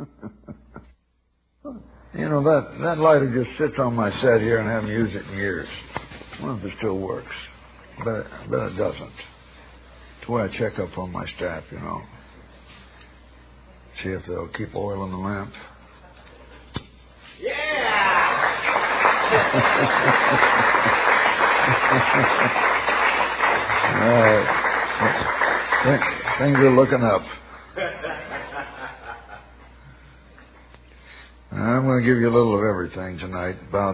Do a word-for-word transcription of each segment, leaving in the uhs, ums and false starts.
You know, that, that lighter just sits on my set here and I haven't used it in years. I wonder if it still works. I bet, I bet it doesn't. It's the way I check up on my staff, you know. See if they'll keep oil in the lamp. Yeah! All right. Things are looking up. I'm going to give you a little of everything tonight. About,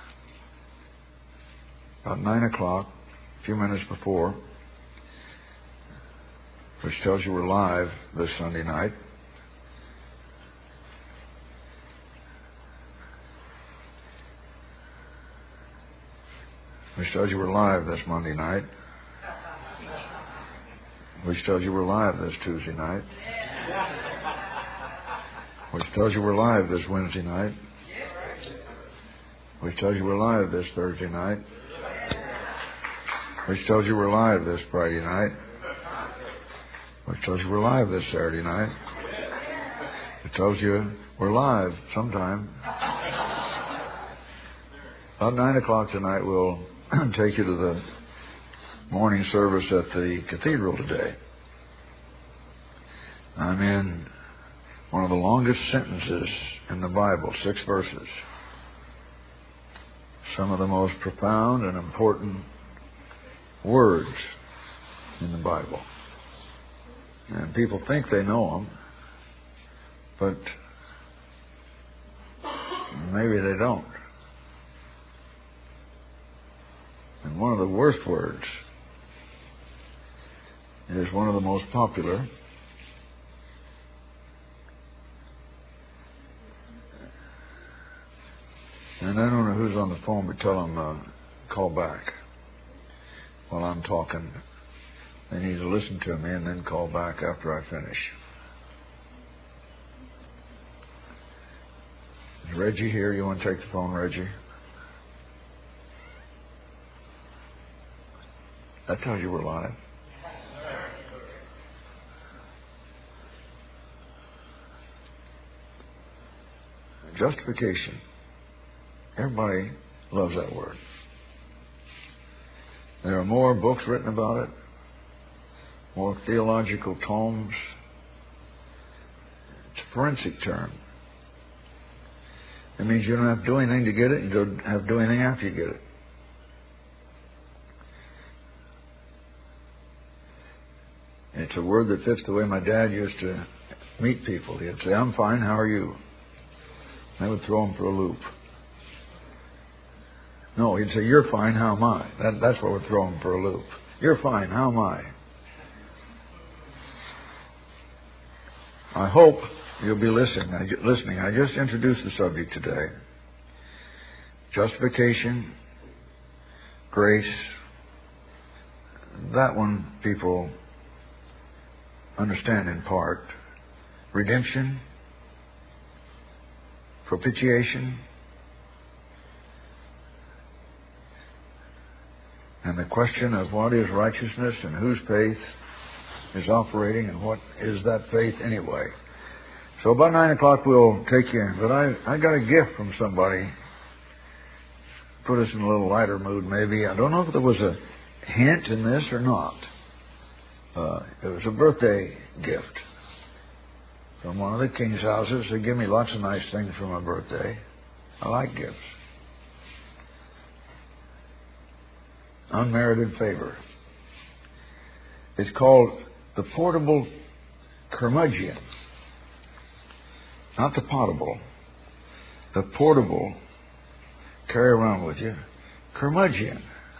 about nine o'clock, a few minutes before, which tells you we're live this Sunday night. Which tells you we're live this Monday night. Which tells you we're live this Tuesday night. Which tells you we're live this Wednesday night. Which tells you we're live this Thursday night. Which tells you we're live this Friday night. Which tells you we're live this Saturday night. It tells you we're live sometime. About nine o'clock tonight, we'll take you to the morning service at the cathedral today. I'm in one of the longest sentences in the Bible, six verses. Some of the most profound and important words in the Bible. And people think they know them, but maybe they don't. And one of the worst words is one of the most popular. And I don't know who's on the phone, but tell them uh, call back while I'm talking. They need to listen to me and then call back after I finish. Is Reggie here? You want to take the phone, Reggie? That tells you we're live. Justification. Everybody loves that word. There are more books written about it, more theological tomes. It's a forensic term. It means you don't have to do anything to get it, you don't have to do anything after you get it. It's a word that fits the way my dad used to meet people. He'd say, "I'm fine, how are you?" They would throw him for a loop. No, he'd say, "You're fine, how am I?" That, that's what would throw him for a loop. "You're fine, how am I?" I hope you'll be listening. I, listening. I just introduced the subject today. Justification, grace. That one people understand in part. Redemption, propitiation, and the question of what is righteousness and whose faith is operating and what is that faith anyway. So about nine o'clock we'll take you in. But I, I got a gift from somebody. Put us in a little lighter mood maybe. I don't know if there was a hint in this or not. Uh, it was a birthday gift from one of the king's houses. They give me lots of nice things for my birthday. I like gifts. Unmerited favor. It's called the portable curmudgeon. Not the potable. The portable, carry around with you, curmudgeon.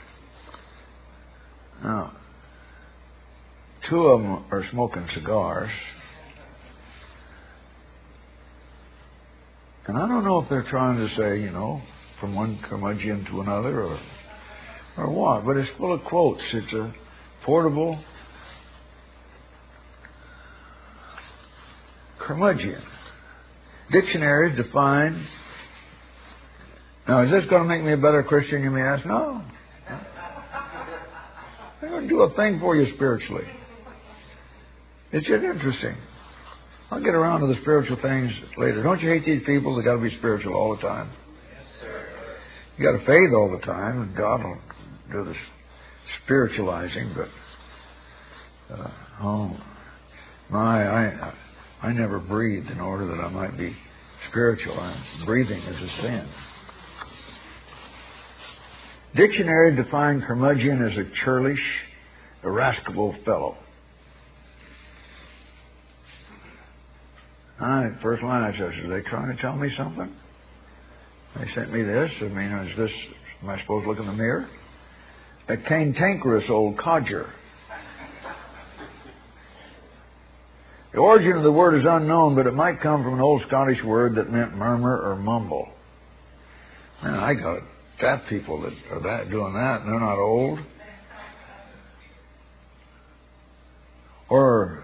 Now, two of them are smoking cigars. And I don't know if they're trying to say, you know, from one curmudgeon to another or or what, but it's full of quotes. It's a portable curmudgeon. Dictionaries define. Now, is this going to make me a better Christian, you may ask? No. I'm going to do a thing for you spiritually. It's just interesting. I'll get around to the spiritual things later. Don't you hate these people that got to be spiritual all the time? Yes, sir. You got to faith all the time, and God will do the spiritualizing. But uh, oh my, I I never breathed in order that I might be spiritual. I'm, breathing is a sin. Dictionary defined curmudgeon as a churlish, irascible fellow. I, first line I said, are they trying to tell me something? They sent me this. I mean, is this, am I supposed to look in the mirror? A cantankerous old codger. The origin of the word is unknown, but it might come from an old Scottish word that meant murmur or mumble. Man, I got fat people that are that doing that, and they're not old. Or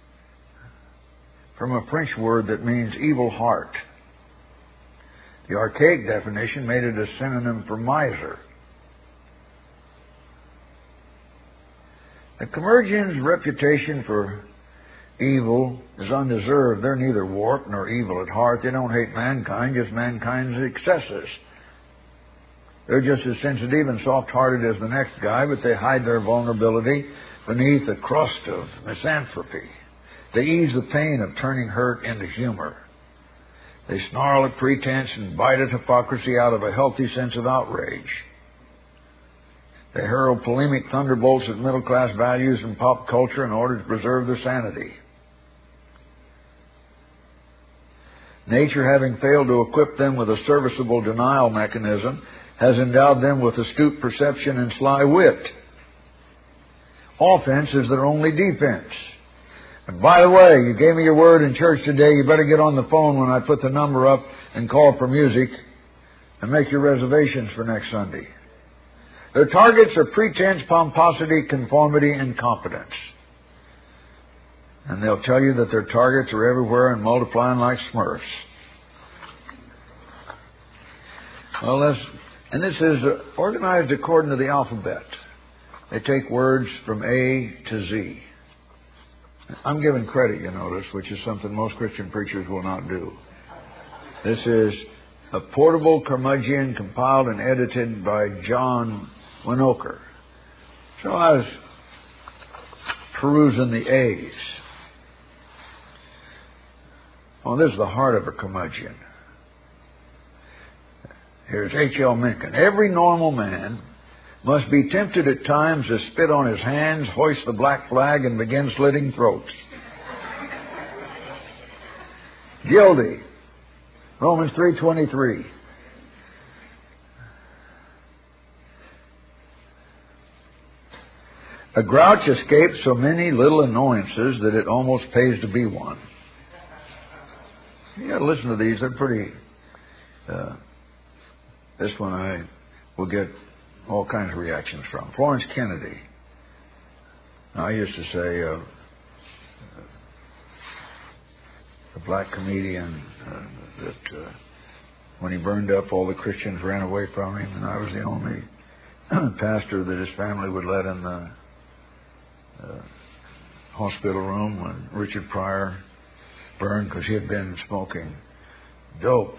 from a French word that means evil heart. The archaic definition made it a synonym for miser. The curmudgeon's reputation for evil is undeserved. They're neither warped nor evil at heart. They don't hate mankind, just mankind's excesses. They're just as sensitive and soft-hearted as the next guy, but they hide their vulnerability beneath a crust of misanthropy. They ease the pain of turning hurt into humor. They snarl at pretense and bite at hypocrisy out of a healthy sense of outrage. They hurl polemic thunderbolts at middle-class values and pop culture in order to preserve their sanity. Nature, having failed to equip them with a serviceable denial mechanism, has endowed them with astute perception and sly wit. Offense is their only defense. And by the way, you gave me your word in church today. You better get on the phone when I put the number up and call for music and make your reservations for next Sunday. Their targets are pretense, pomposity, conformity, and competence. And they'll tell you that their targets are everywhere and multiplying like Smurfs. Well, that's, and this is organized according to the alphabet. They take words from A to Z. I'm giving credit, you notice, which is something most Christian preachers will not do. This is a portable curmudgeon compiled and edited by John Winokur. So I was perusing the A's. Oh, this is the heart of a curmudgeon. Here's H L Mencken. Every normal man must be tempted at times to spit on his hands, hoist the black flag, and begin slitting throats. Guilty. Romans three twenty-three. A grouch escapes so many little annoyances that it almost pays to be one. You got to listen to these. They're pretty... Uh, this one I will get all kinds of reactions from. Florence Kennedy. Now, I used to say, uh, the black comedian, uh, that uh, when he burned up, all the Christians ran away from him, and I was the only pastor that his family would let in the uh, hospital room when Richard Pryor burned because he had been smoking dope.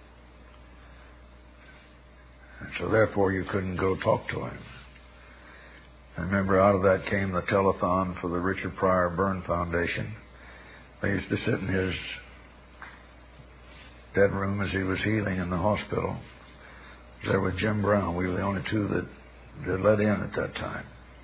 And so therefore you couldn't go talk to him. I remember out of that came the telethon for the Richard Pryor Burn Foundation. I used to sit in his dead room as he was healing in the hospital. I was there with Jim Brown. We were the only two that, that let in at that time.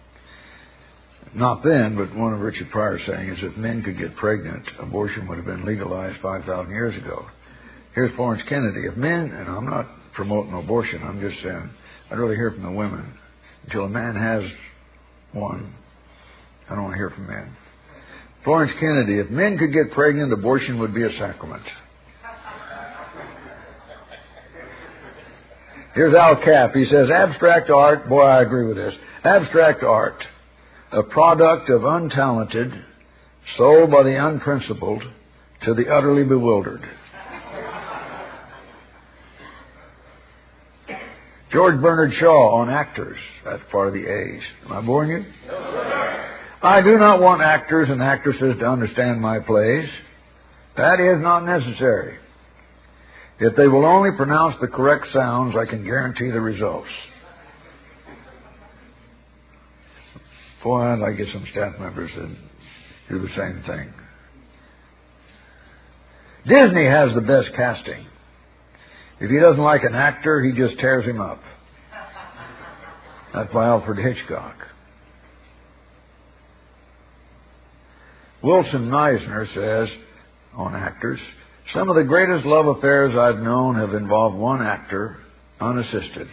Not then, but one of Richard Pryor's saying is if men could get pregnant, abortion would have been legalized five thousand years ago. Here's Florence Kennedy. If men, and I'm not promoting abortion, I'm just saying, I'd rather hear from the women. Until a man has one, I don't want to hear from men. Florence Kennedy, if men could get pregnant, abortion would be a sacrament. Here's Al Capp. He says, abstract art, boy, I agree with this. Abstract art, a product of untalented, sold by the unprincipled to the utterly bewildered. George Bernard Shaw on actors. That's part of the A's. Am I boring you? No, sir. I do not want actors and actresses to understand my plays. That is not necessary. If they will only pronounce the correct sounds, I can guarantee the results. Boy, I'd like to get some staff members to do the same thing. Disney has the best casting. If he doesn't like an actor, he just tears him up. That's by Alfred Hitchcock. Wilson Meisner says, on actors, some of the greatest love affairs I've known have involved one actor, unassisted.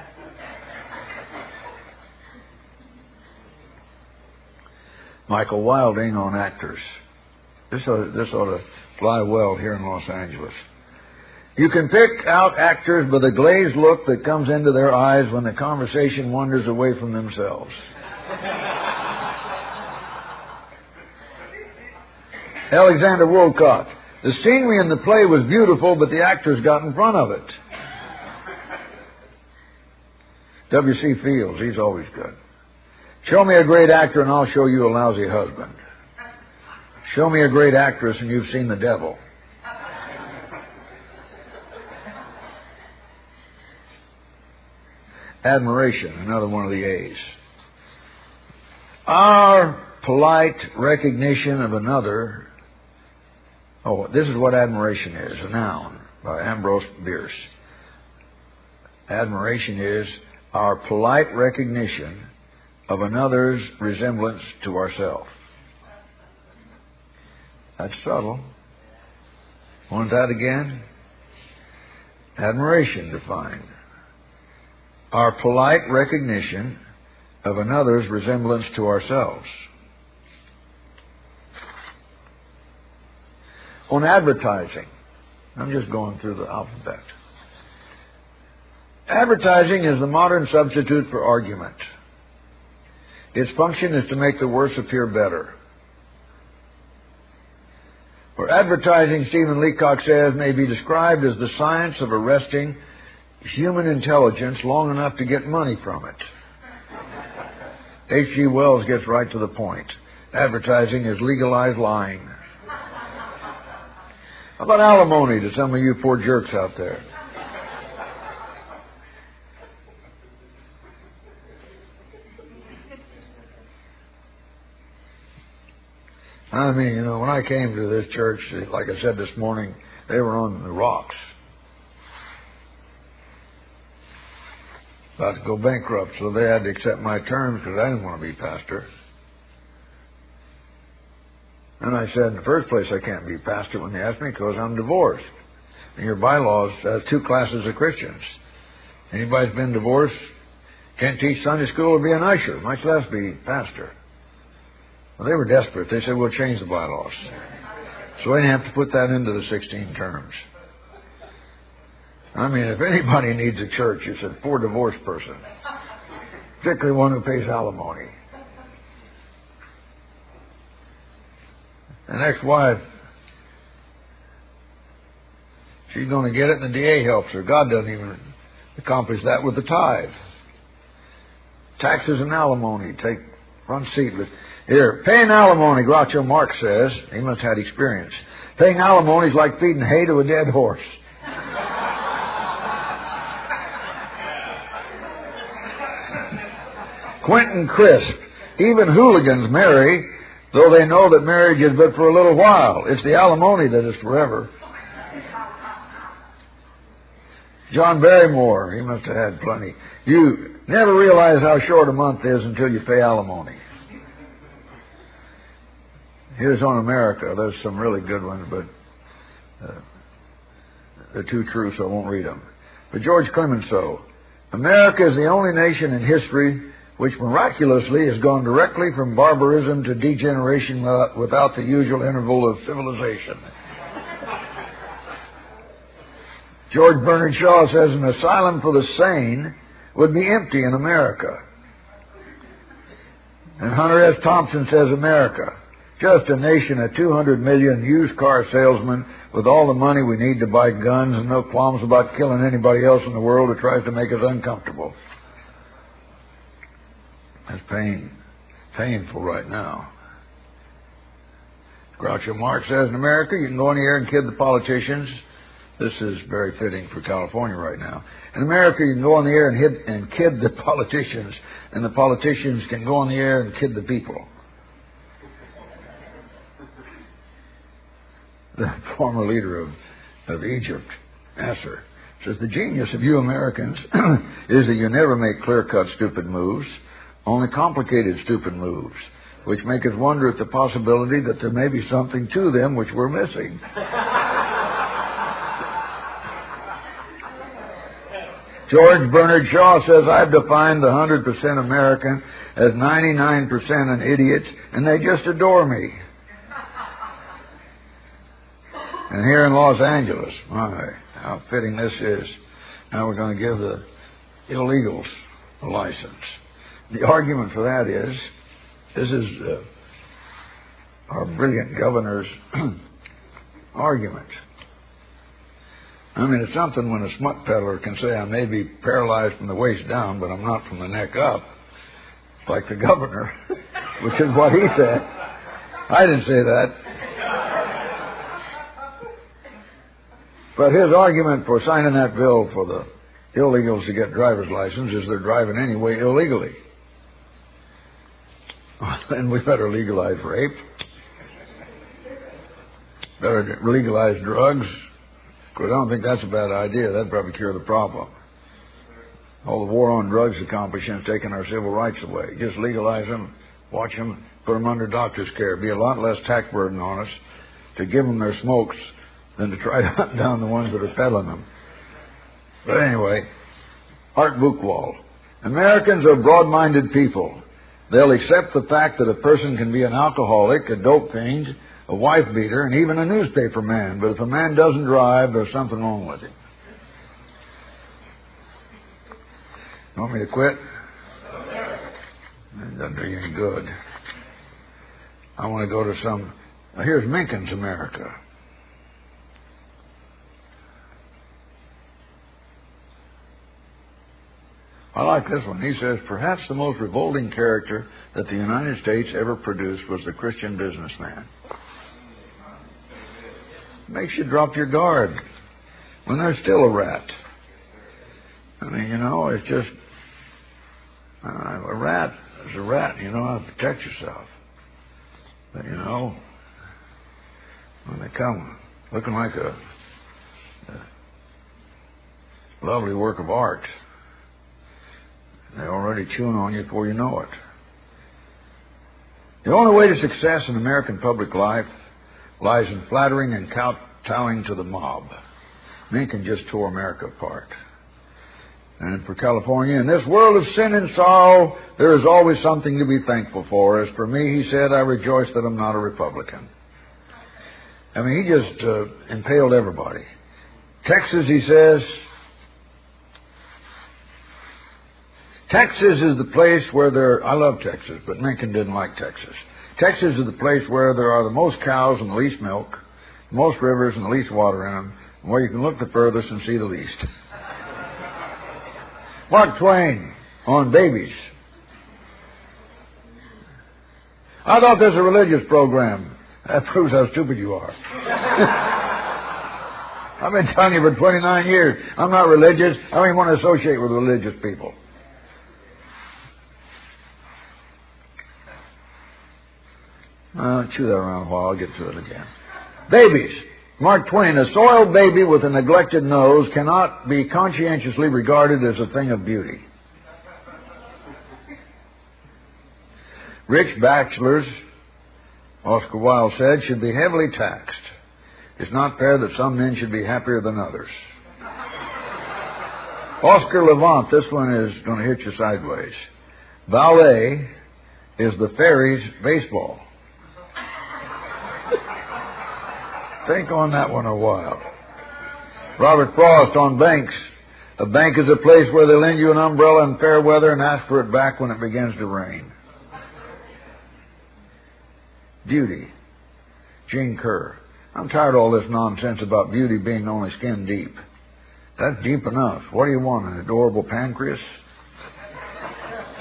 Michael Wilding on actors. This ought, this ought to fly well here in Los Angeles. You can pick out actors by the glazed look that comes into their eyes when the conversation wanders away from themselves. Alexander Woollcott. The scenery in the play was beautiful, but the actors got in front of it. W C Fields, he's always good. Show me a great actor and I'll show you a lousy husband. Show me a great actress and you've seen the devil. Admiration, another one of the A's. Our polite recognition of another. Oh, this is what admiration is, a noun by Ambrose Bierce. Admiration is our polite recognition of another's resemblance to ourselves. That's subtle. Want that again? Admiration defined. Our polite recognition of another's resemblance to ourselves. On advertising, I'm just going through the alphabet. Advertising is the modern substitute for argument. Its function is to make the worse appear better. For advertising, Stephen Leacock says, may be described as the science of arresting human intelligence long enough to get money from it. H G Wells gets right to the point. Advertising is legalized lying. How about alimony to some of you poor jerks out there? I mean, you know, when I came to this church, like I said this morning, they were on the rocks. About to go bankrupt, so they had to accept my terms because I didn't want to be pastor. And I said, in the first place, I can't be pastor when they asked me because I'm divorced. And your bylaws has two classes of Christians. Anybody's been divorced can't teach Sunday school or be an usher, much less be pastor. Well, they were desperate. They said, we'll change the bylaws. So we didn't have to put that into the sixteen terms. I mean, if anybody needs a church, it's a poor divorced person, particularly one who pays alimony. An ex-wife, she's going to get it and the D A helps her. God doesn't even accomplish that with the tithe. Taxes and alimony take front seat. Here, paying alimony, Groucho Marx says, he must have had experience. Paying alimony is like feeding hay to a dead horse. Quentin Crisp, even hooligans marry, though they know that marriage is but for a little while. It's the alimony that is forever. John Barrymore, he must have had plenty. You never realize how short a month is until you pay alimony. Here's on America. There's some really good ones, but uh, they're too true, so I won't read them. But George Clemenceau, America is the only nation in history which miraculously has gone directly from barbarism to degeneration without the usual interval of civilization. George Bernard Shaw says an asylum for the sane would be empty in America. And Hunter S. Thompson says America, just a nation of two hundred million used car salesmen with all the money we need to buy guns and no qualms about killing anybody else in the world who tries to make us uncomfortable. That's pain, painful right now. Groucho Marx says, in America, you can go in the air and kid the politicians. This is very fitting for California right now. In America, you can go in the air and, hit, and kid the politicians, and the politicians can go in the air and kid the people. The former leader of, of Egypt, Nasser, says, the genius of you Americans is that you never make clear-cut stupid moves, only complicated stupid moves, which make us wonder at the possibility that there may be something to them which we're missing. George Bernard Shaw says, I've defined the one hundred percent American as ninety-nine percent an idiot, and they just adore me. And here in Los Angeles, my, how fitting this is. Now we're going to give the illegals a license. The argument for that is, this is uh, our brilliant governor's argument. I mean, it's something when a smut peddler can say, I may be paralyzed from the waist down, but I'm not from the neck up, like the governor, which is what he said. I didn't say that. But his argument for signing that bill for the illegals to get driver's license is they're driving anyway illegally. And we better legalize rape. Better legalize drugs. Because I don't think that's a bad idea. That'd probably cure the problem. All the war on drugs accomplishing is taking our civil rights away. Just legalize them, watch them, put them under doctor's care. Be a lot less tax burden on us to give them their smokes than to try to hunt down the ones that are peddling them. But anyway, Art Buchwald. Americans are broad-minded people. They'll accept the fact that a person can be an alcoholic, a dope fiend, a wife-beater, and even a newspaper man. But if a man doesn't drive, there's something wrong with him. You want me to quit? It doesn't do you any good. I want to go to some... Now here's Menken's America. I like this one. He says, perhaps the most revolting character that the United States ever produced was the Christian businessman. Makes you drop your guard when there's still a rat. I mean, you know, it's just uh, a rat is a rat. You know how to protect yourself. But, you know, when they come looking like a, a lovely work of art, they're already chewing on you before you know it. The only way to success in American public life lies in flattering and kowtowing to the mob. Mencken just tore America apart. And for California, in this world of sin and sorrow, there is always something to be thankful for. As for me, he said, I rejoice that I'm not a Republican. I mean, he just uh, impaled everybody. Texas, he says, Texas is the place where there... I love Texas, but Mencken didn't like Texas. Texas is the place where there are the most cows and the least milk, the most rivers and the least water in them, and where you can look the furthest and see the least. Mark Twain on babies. I thought this was a religious program. That proves how stupid you are. I've been telling you for twenty-nine years, I'm not religious. I don't even want to associate with religious people. I'll chew that around a while. I'll get to it again. Babies. Mark Twain, a soiled baby with a neglected nose cannot be conscientiously regarded as a thing of beauty. Rich bachelors, Oscar Wilde said, should be heavily taxed. It's not fair that some men should be happier than others. Oscar Levant, this one is going to hit you sideways. Ballet is the fairies' baseball. Think on that one a while. Robert Frost on banks. A bank is a place where they lend you an umbrella in fair weather and ask for it back when it begins to rain. Beauty. Gene Kerr. I'm tired of all this nonsense about beauty being only skin deep. That's deep enough. What do you want, an adorable pancreas?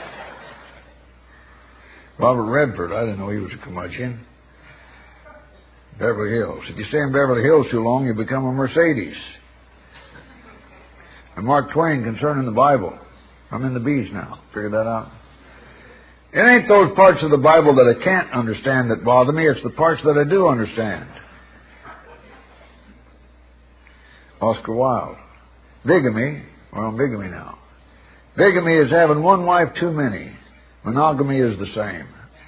Robert Redford. I didn't know he was a curmudgeon. Beverly Hills. If you stay in Beverly Hills too long, you become a Mercedes. And Mark Twain concerning the Bible. I'm in the B's now. Figured that out? It ain't those parts of the Bible that I can't understand that bother me. It's the parts that I do understand. Oscar Wilde. Bigamy. Well, bigamy now. Bigamy is having one wife too many. Monogamy is the same.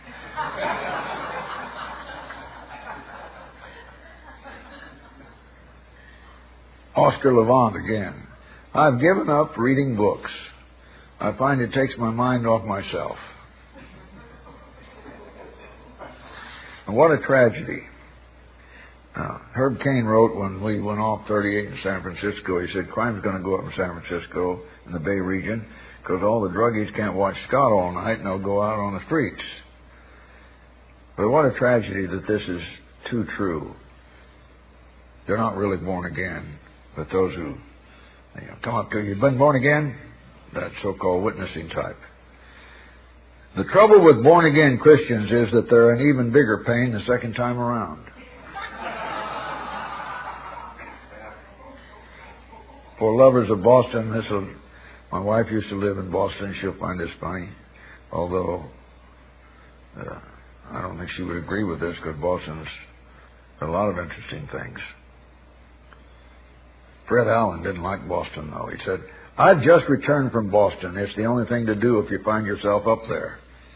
Oscar Levant again. I've given up reading books. I find it takes my mind off myself. And what a tragedy. Now, Herb Cain wrote when we went off thirty-eight in San Francisco, he said, crime's going to go up in San Francisco in the Bay region because all the druggies can't watch Scott all night and they'll go out on the streets. But what a tragedy that this is too true. They're not really born again, but those who you know, come up to you, you've been born again, that so-called witnessing type. The trouble with born-again Christians is that they're an even bigger pain the second time around. For lovers of Boston, this will, my wife used to live in Boston. She'll find this funny, although uh, I don't think she would agree with this because Boston's got a lot of interesting things. Fred Allen didn't like Boston, though. He said, I've just returned from Boston. It's the only thing to do if you find yourself up there.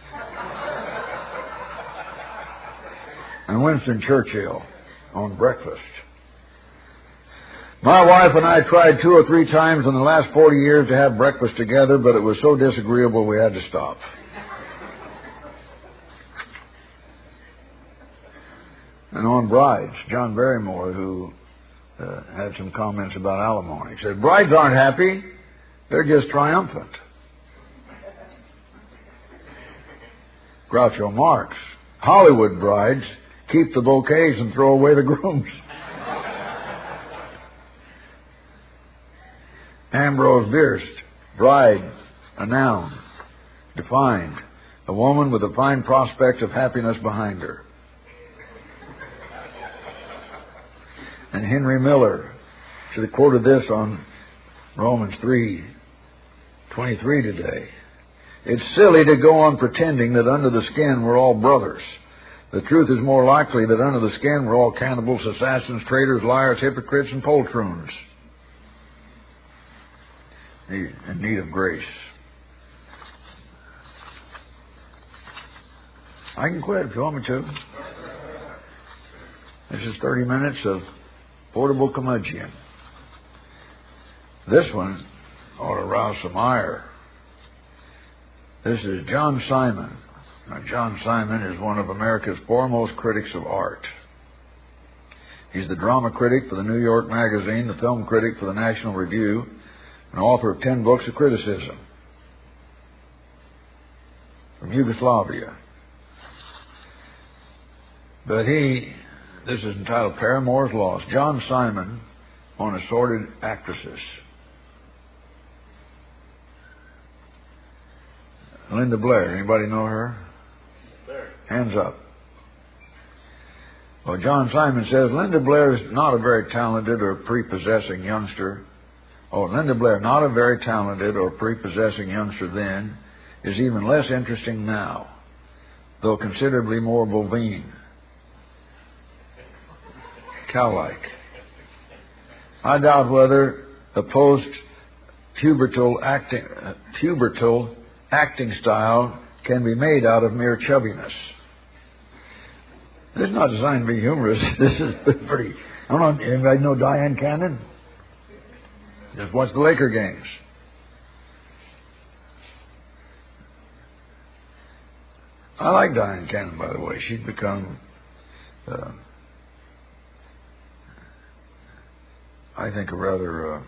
And Winston Churchill on breakfast. My wife and I tried two or three times in the last forty years to have breakfast together, but it was so disagreeable we had to stop. And on brides, John Barrymore, who uh, had some comments about alimony, said, brides aren't happy, they're just triumphant. Groucho Marx, Hollywood brides keep the bouquets and throw away the grooms. Ambrose Bierce, bride, a noun, defined, a woman with a fine prospect of happiness behind her. And Henry Miller, should have quoted this on Romans three twenty-three today. It's silly to go on pretending that under the skin we're all brothers. The truth is more likely that under the skin we're all cannibals, assassins, traitors, liars, hypocrites, and poltroons. In need of grace. I can quit if you want me to. This is thirty minutes of portable curmudgeon. This one ought to rouse some ire. This is John Simon. Now, John Simon is one of America's foremost critics of art. He's the drama critic for the New York Magazine, the film critic for the National Review, and author of ten books of criticism. From Yugoslavia. But he, this is entitled Paramour's Lost. John Simon on Assorted Actresses. Linda Blair, anybody know her? Blair. Hands up. Well, John Simon says, Linda Blair is not a very talented or prepossessing youngster. Oh, Linda Blair, not a very talented or prepossessing youngster then, is even less interesting now, though considerably more bovine. Cow-like. I doubt whether the post-pubertal acting, uh, pubertal acting style can be made out of mere chubbiness. This is not designed to be humorous. This is pretty... I don't know, anybody know Diane Cannon? Just watch the Laker games. I like Diane Cannon, by the way. She'd become, uh, I think, a rather, uh,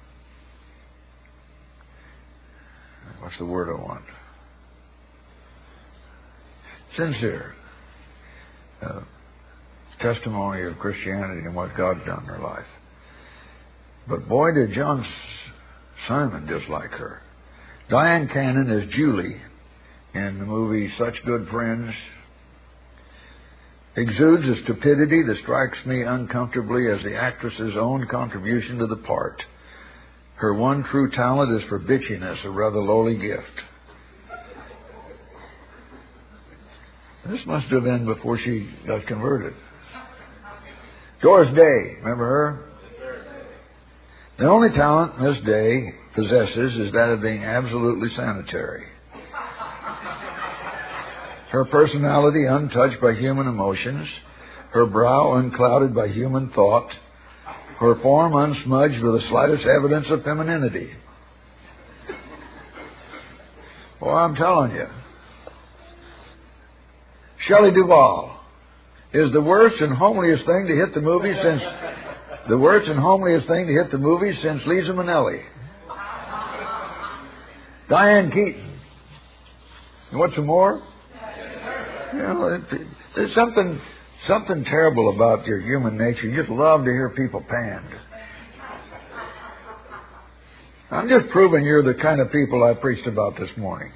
what's the word I want? Sincere uh, testimony of Christianity and what God's done in her life. But boy, did John Simon dislike her. Diane Cannon is Julie in the movie Such Good Friends. exudes a stupidity that strikes me uncomfortably as the actress's own contribution to the part. Her one true talent is for bitchiness, a rather lowly gift. This must have been before she got converted. Doris Day, remember her? The only talent Miss Day possesses is that of being absolutely sanitary. Her personality untouched by human emotions, her brow unclouded by human thought, her form unsmudged with the slightest evidence of femininity. Well, I'm telling you, Shelley Duvall is the worst and homeliest thing to hit the movie since the worst and homeliest thing to hit the movie since Liza Minnelli. Diane Keaton. You want some more? You know, it, there's something something terrible about your human nature. You just love to hear people panned. I'm just proving you're the kind of people I preached about this morning.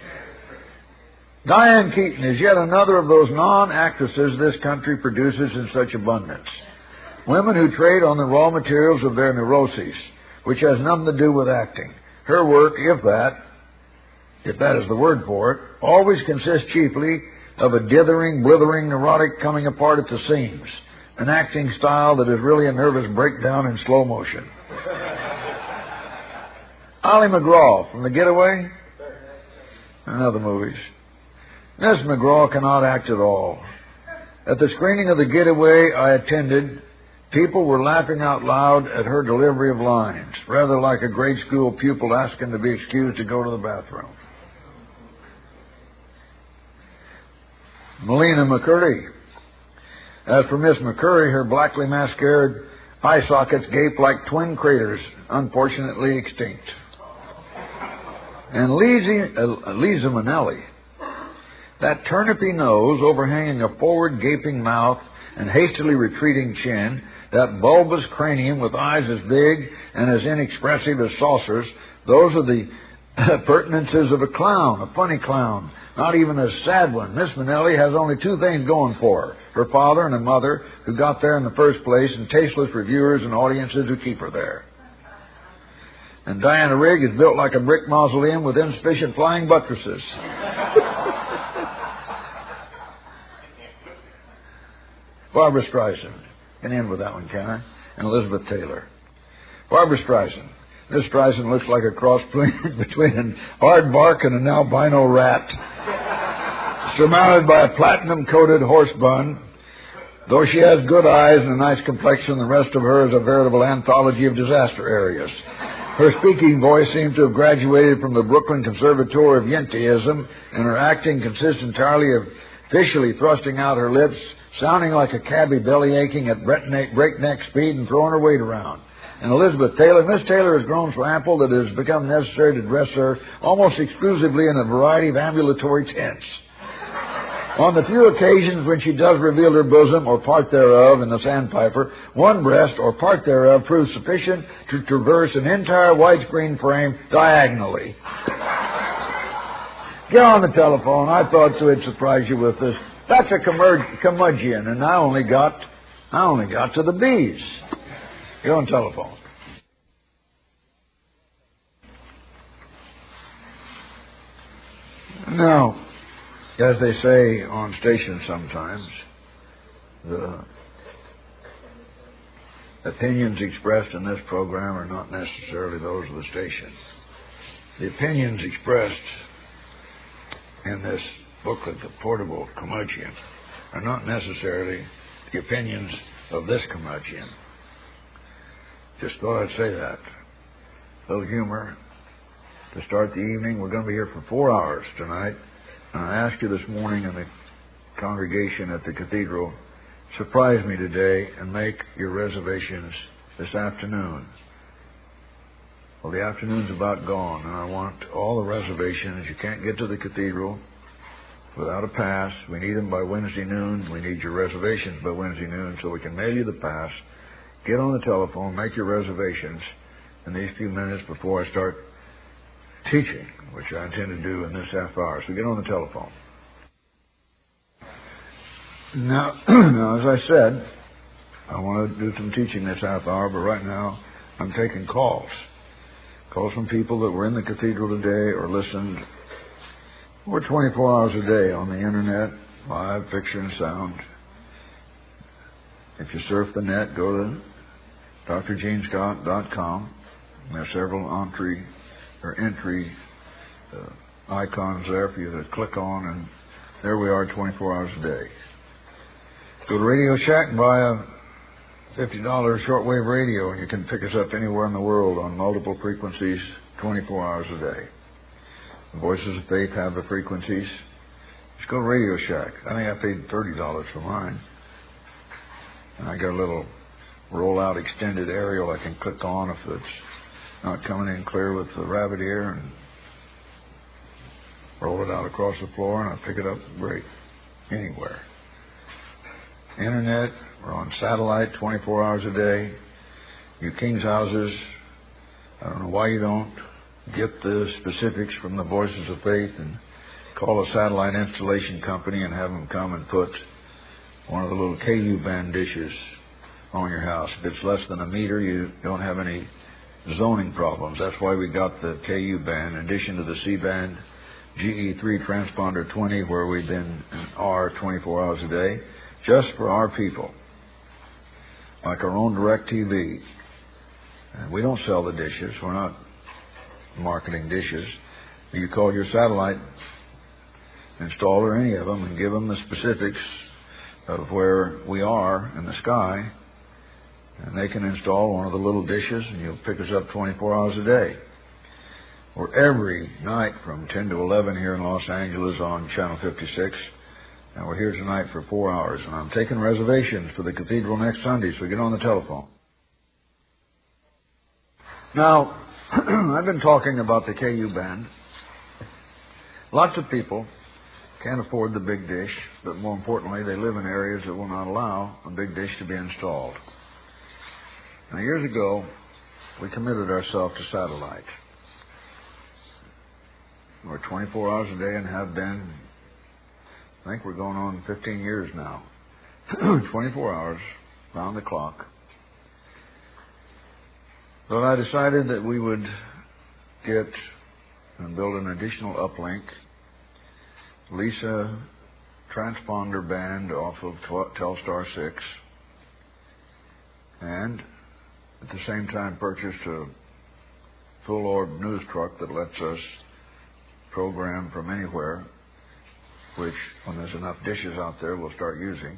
Diane Keaton is yet another of those non-actresses this country produces in such abundance. Women who trade on the raw materials of their neuroses, which has nothing to do with acting. Her work, if that, if that is the word for it, always consists chiefly of a dithering, blithering neurotic coming apart at the seams, an acting style that is really a nervous breakdown in slow motion. Ollie McGraw from The Getaway and other movies. Miss McGraw cannot act at all. At the screening of The Getaway I attended, people were laughing out loud at her delivery of lines, rather like a grade school pupil asking to be excused to go to the bathroom. Melina McCurdy. As for Miss McCurry, her blackly mascaraed eye sockets gape like twin craters, unfortunately extinct. And Lisa, uh, Liza Minnelli, that turnipy nose overhanging a forward gaping mouth and hastily retreating chin, that bulbous cranium with eyes as big and as inexpressive as saucers, those are the pertinences of a clown, a funny clown, not even a sad one. Miss Minnelli has only two things going for her: her father and her mother, who got there in the first place, and tasteless reviewers and audiences who keep her there. And Diana Rigg is built like a brick mausoleum with insufficient flying buttresses. Barbra Streisand. Can end with that one, can I? And Elizabeth Taylor. Barbra Streisand. Miss Streisand looks like a cross between an aardvark and an albino rat, surmounted by a platinum-coated horse bun. Though she has good eyes and a nice complexion, the rest of her is a veritable anthology of disaster areas. Her speaking voice seems to have graduated from the Brooklyn Conservatory of Yenteism, and her acting consists entirely of officially thrusting out her lips, sounding like a cabbie belly aching at breakneck speed and throwing her weight around. And Elizabeth Taylor, Miss Taylor has grown so ample that it has become necessary to dress her almost exclusively in a variety of ambulatory tints. On the few occasions when she does reveal her bosom or part thereof in the Sandpiper, one breast or part thereof proves sufficient to traverse an entire widescreen frame diagonally. Get on the telephone. I thought so it'd surprise you with this. That's a curmud- curmudgeon, and I only got, I only got to the B's. Get on the telephone. Now, as they say on stations sometimes, the opinions expressed in this program are not necessarily those of the station. The opinions expressed in this booklet, The Portable Curmudgeon, are not necessarily the opinions of this curmudgeon. Just thought I'd say that. A little humor to start the evening. We're going to be here for four hours tonight. And I asked you this morning in the congregation at the cathedral, surprise me today and make your reservations this afternoon. Well, the afternoon's about gone, and I want all the reservations. You can't get to the cathedral without a pass. We need them by Wednesday noon. We need your reservations by Wednesday noon so we can mail you the pass. Get on the telephone, make your reservations in these few minutes before I start teaching, which I intend to do in this half hour. So get on the telephone. Now, now, as I said, I want to do some teaching this half hour, but right now I'm taking calls. Calls from people that were in the cathedral today or listened. We're twenty-four hours a day on the internet, live, picture, and sound. If you surf the net, go to D R Gene Scott dot com. There are several entry or entry uh, icons there for you to click on, and there we are twenty-four hours a day. Go to Radio Shack and buy a fifty dollar shortwave radio, and you can pick us up anywhere in the world on multiple frequencies, twenty-four hours a day. The Voices of Faith have the frequencies. Just go to Radio Shack. I think I paid thirty dollars for mine. And I got a little roll-out extended aerial I can click on if it's not coming in clear with the rabbit ear, and roll it out across the floor, and I'll pick it up great anywhere. Internet, we're on satellite twenty-four hours a day. You King's houses, I don't know why you don't get the specifics from the Voices of Faith and call a satellite installation company and have them come and put one of the little K U band dishes on your house. If it's less than a meter, you don't have any zoning problems. That's why we got the K U band, in addition to the C band, G E three transponder twenty, where we've been in R twenty-four hours a day, just for our people, like our own direct T V. And we don't sell the dishes. We're not marketing dishes. You call your satellite installer, any of them, and give them the specifics of where we are in the sky, and they can install one of the little dishes, and you'll pick us up twenty-four hours a day. We're every night from ten to eleven here in Los Angeles on Channel fifty-six, and we're here tonight for four hours. And I'm taking reservations for the cathedral next Sunday, so get on the telephone. Now, I've been talking about the K U band. Lots of people can't afford the big dish, but more importantly, they live in areas that will not allow a big dish to be installed. Now, years ago, we committed ourselves to satellite. We're twenty-four hours a day and have been, I think we're going on fifteen years now. twenty-four hours, round the clock. But I decided that we would get and build an additional uplink, lease a transponder band off of Telstar six, and at the same time purchase a full orb news truck that lets us program from anywhere, which, when there's enough dishes out there, we'll start using.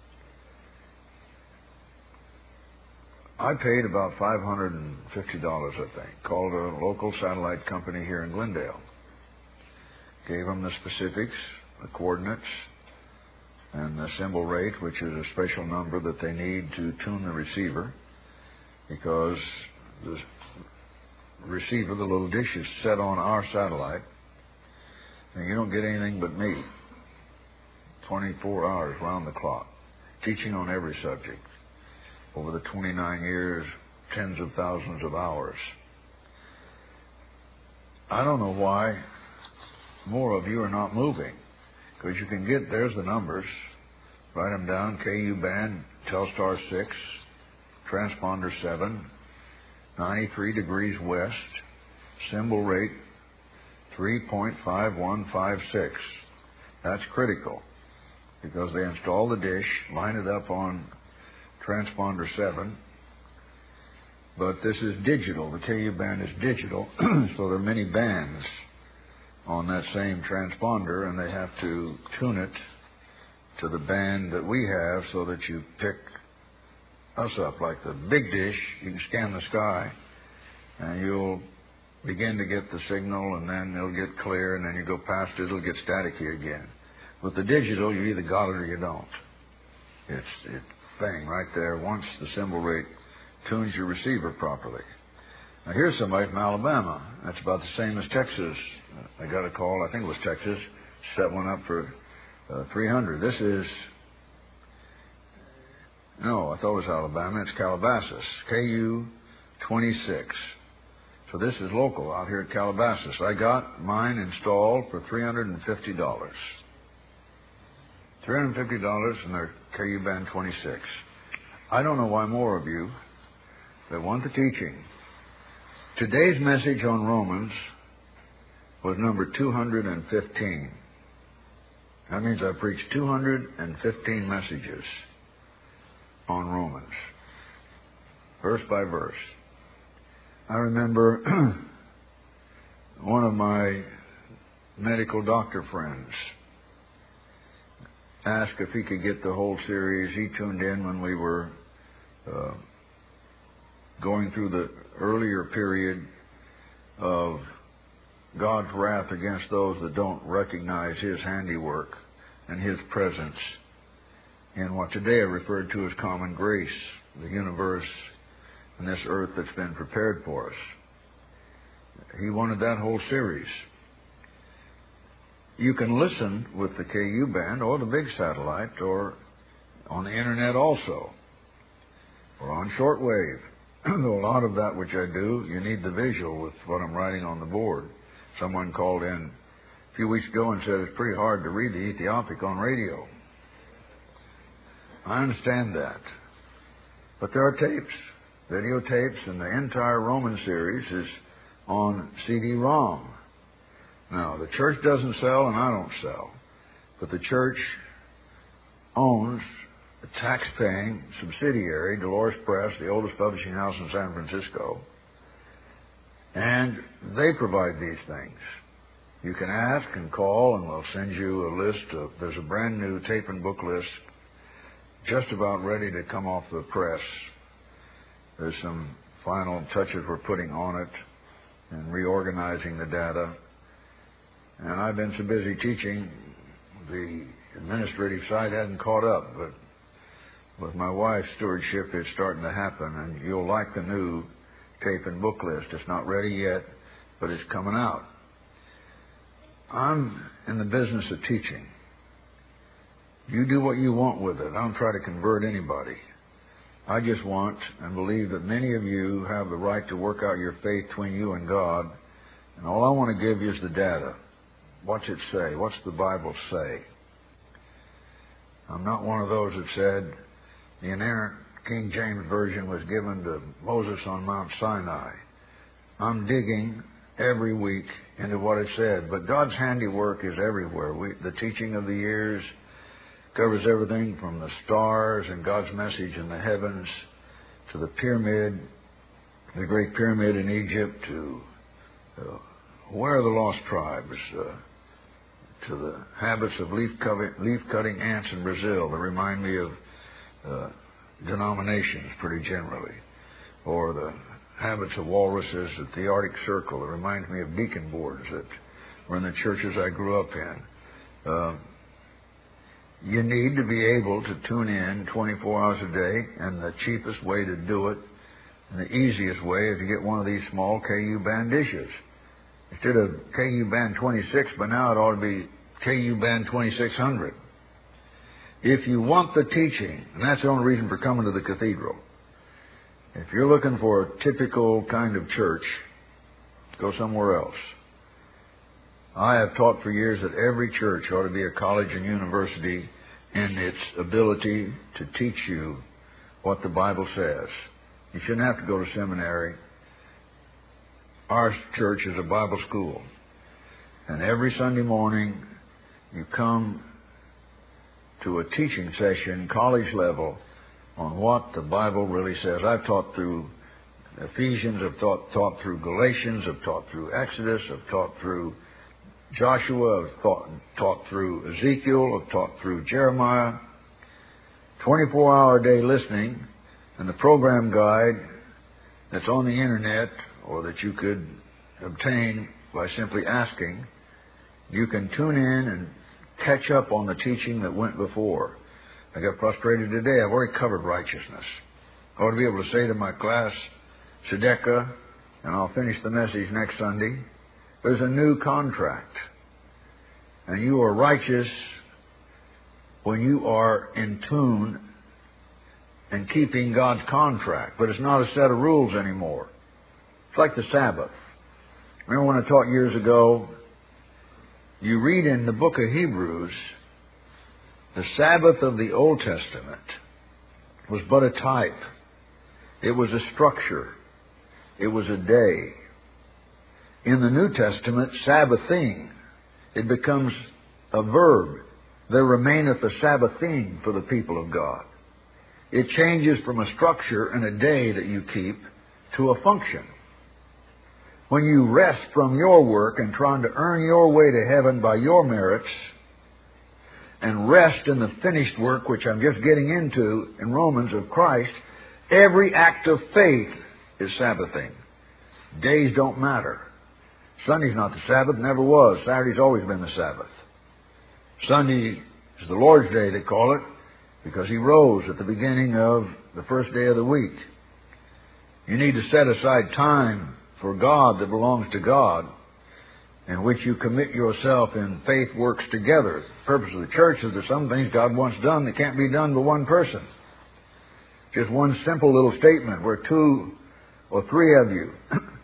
I paid about five hundred fifty dollars, I think. Called a local satellite company here in Glendale. Gave them the specifics, the coordinates, and the symbol rate, which is a special number that they need to tune the receiver, because the receiver, the little dish, is set on our satellite, and you don't get anything but me. twenty-four hours round the clock, teaching on every subject. Over the twenty-nine years, tens of thousands of hours. I don't know why more of you are not moving, because you can get, there's the numbers, write them down: K U band, Telstar six, transponder seven, ninety-three degrees west, symbol rate three point five one five six. That's critical, because they install the dish, line it up on transponder seven, but this is digital. The K U band is digital, so there are many bands on that same transponder, and they have to tune it to the band that we have so that you pick us up. Like the big dish, you can scan the sky, and you'll begin to get the signal, and then it'll get clear, and then you go past it, it'll get staticky again. With the digital, you either got it or you don't. It's it's thing right there, once the symbol rate tunes your receiver properly. Now, here's somebody from Alabama. That's about the same as Texas. I got a call, I think it was Texas, set one up for uh, three hundred. This is, no, I thought it was Alabama. It's Calabasas, K U twenty-six. So this is local out here at Calabasas. I got mine installed for three hundred fifty dollars. three hundred fifty dollars and their K U Band twenty-six. I don't know why more of you that want the teaching. Today's message on Romans was number two hundred fifteen. That means I preached two hundred fifteen messages on Romans, verse by verse. I remember one of my medical doctor friends asked if he could get the whole series. He tuned in when we were uh, going through the earlier period of God's wrath against those that don't recognize His handiwork and His presence in what today are referred to as common grace, the universe and this earth that's been prepared for us. He wanted that whole series. You can listen with the K U band or the big satellite or on the internet also, or on shortwave. Though a lot of that which I do, you need the visual with what I'm writing on the board. Someone called in a few weeks ago and said it's pretty hard to read the Ethiopic on radio. I understand that. But there are tapes, videotapes, and the entire Roman series is on C D ROM. Now, the church doesn't sell and I don't sell, but the church owns a tax-paying subsidiary, Dolores Press, the oldest publishing house in San Francisco, and they provide these things. You can ask and call, and we'll send you a list of, there's a brand new tape and book list just about ready to come off the press. There's some final touches we're putting on it and reorganizing the data. And I've been so busy teaching, the administrative side hadn't caught up, but with my wife's stewardship, it's starting to happen, and you'll like the new tape and book list. It's not ready yet, but it's coming out. I'm in the business of teaching. You do what you want with it. I don't try to convert anybody. I just want and believe that many of you have the right to work out your faith between you and God, and all I want to give you is the data. What's it say? What's the Bible say? I'm not one of those that said the inerrant King James Version was given to Moses on Mount Sinai. I'm digging every week into what it said, but God's handiwork is everywhere. We, the teaching of the years covers everything from the stars and God's message in the heavens to the pyramid, the Great Pyramid in Egypt, to uh, where are the lost tribes, uh, to the habits of leaf-cutting, leaf-cutting ants in Brazil that remind me of uh, denominations pretty generally, or the habits of walruses at the Arctic Circle that remind me of deacon boards that were in the churches I grew up in. Uh, you need to be able to tune in twenty-four hours a day, and the cheapest way to do it, and the easiest way, is to get one of these small K U band dishes. Instead of K U Band twenty-six, but now it ought to be K U Band twenty-six hundred. If you want the teaching, and that's the only reason for coming to the cathedral, if you're looking for a typical kind of church, go somewhere else. I have taught for years that every church ought to be a college and university in its ability to teach you what the Bible says. You shouldn't have to go to seminary. Our church is a Bible school. And every Sunday morning, you come to a teaching session, college level, on what the Bible really says. I've taught through Ephesians, I've taught, taught through Galatians, I've taught through Exodus, I've taught through Joshua, I've taught, taught through Ezekiel, I've taught through Jeremiah. twenty-four hour a day listening, and the program guide that's on the internet, or that you could obtain by simply asking. You can tune in and catch up on the teaching that went before. I got frustrated today. I've already covered righteousness. I ought to be able to say to my class, Tzedekah, and I'll finish the message next Sunday. There's a new contract. And you are righteous when you are in tune and keeping God's contract. But it's not a set of rules anymore. It's like the Sabbath. Remember when I taught years ago, you read in the book of Hebrews The Sabbath of the Old Testament was but a type. It was a structure. It was a day. In the New Testament, Sabbathing, it becomes a verb. There remaineth a Sabbathing for the people of God. It changes from a structure and a day that you keep to a function. When you rest from your work and trying to earn your way to heaven by your merits, and rest in the finished work, which I'm just getting into in Romans, of Christ, every act of faith is Sabbathing. Days don't matter. Sunday's not the Sabbath, never was. Saturday's always been the Sabbath. Sunday is the Lord's Day, they call it, because He rose at the beginning of the first day of the week. You need to set aside time for God that belongs to God, in which you commit yourself in faith works together. The purpose of the church is that some things God wants done that can't be done by one person. Just one simple little statement where two or three of you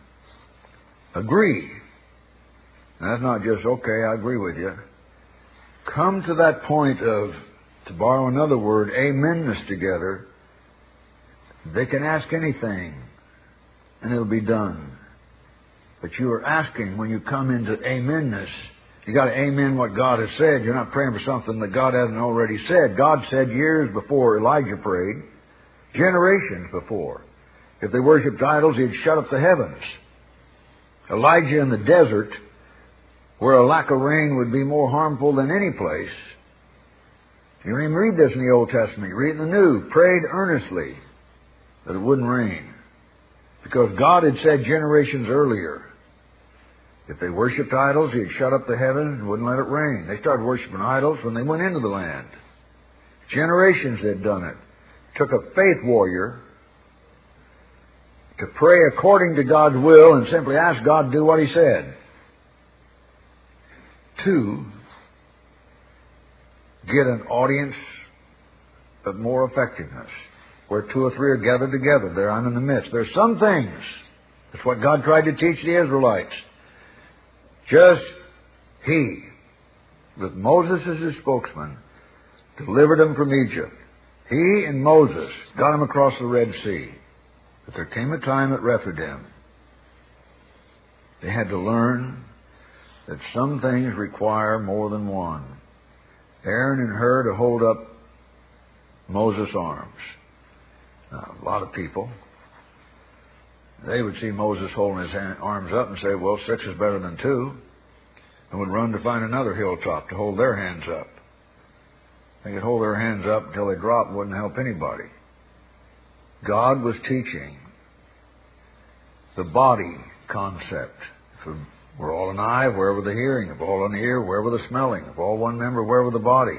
agree. And that's not just, okay, I agree with you. Come to that point of, to borrow another word, amenness together. They can ask anything, and it'll be done. But you are asking, when you come into amenness, you got to amen what God has said. You're not praying for something that God hasn't already said. God said years before Elijah prayed, generations before, if they worshipped idols, He'd shut up the heavens. Elijah in the desert, where a lack of rain would be more harmful than any place. You don't even read this in the Old Testament. You read it in the New. Prayed earnestly that it wouldn't rain, because God had said generations earlier, if they worshipped idols, He'd shut up the heavens and wouldn't let it rain. They started worshiping idols when they went into the land. Generations had done it. It took a faith warrior to pray according to God's will and simply ask God to do what He said. Two, get an audience of more effectiveness, where two or three are gathered together. There I'm in the midst. There's some things. That's what God tried to teach the Israelites. Just He, with Moses as His spokesman, delivered them from Egypt. He and Moses got them across the Red Sea. But there came a time at Rephidim, they had to learn that some things require more than one. Aaron and Hur to hold up Moses' arms. Now, a lot of people, they would see Moses holding his hand, arms up and say, well, six is better than two, and would run to find another hilltop to hold their hands up. They could hold their hands up until they dropped and wouldn't help anybody. God was teaching the body concept. If we're all an eye, where were the hearing? If all an ear, where were the smelling? If all one member, where were the body?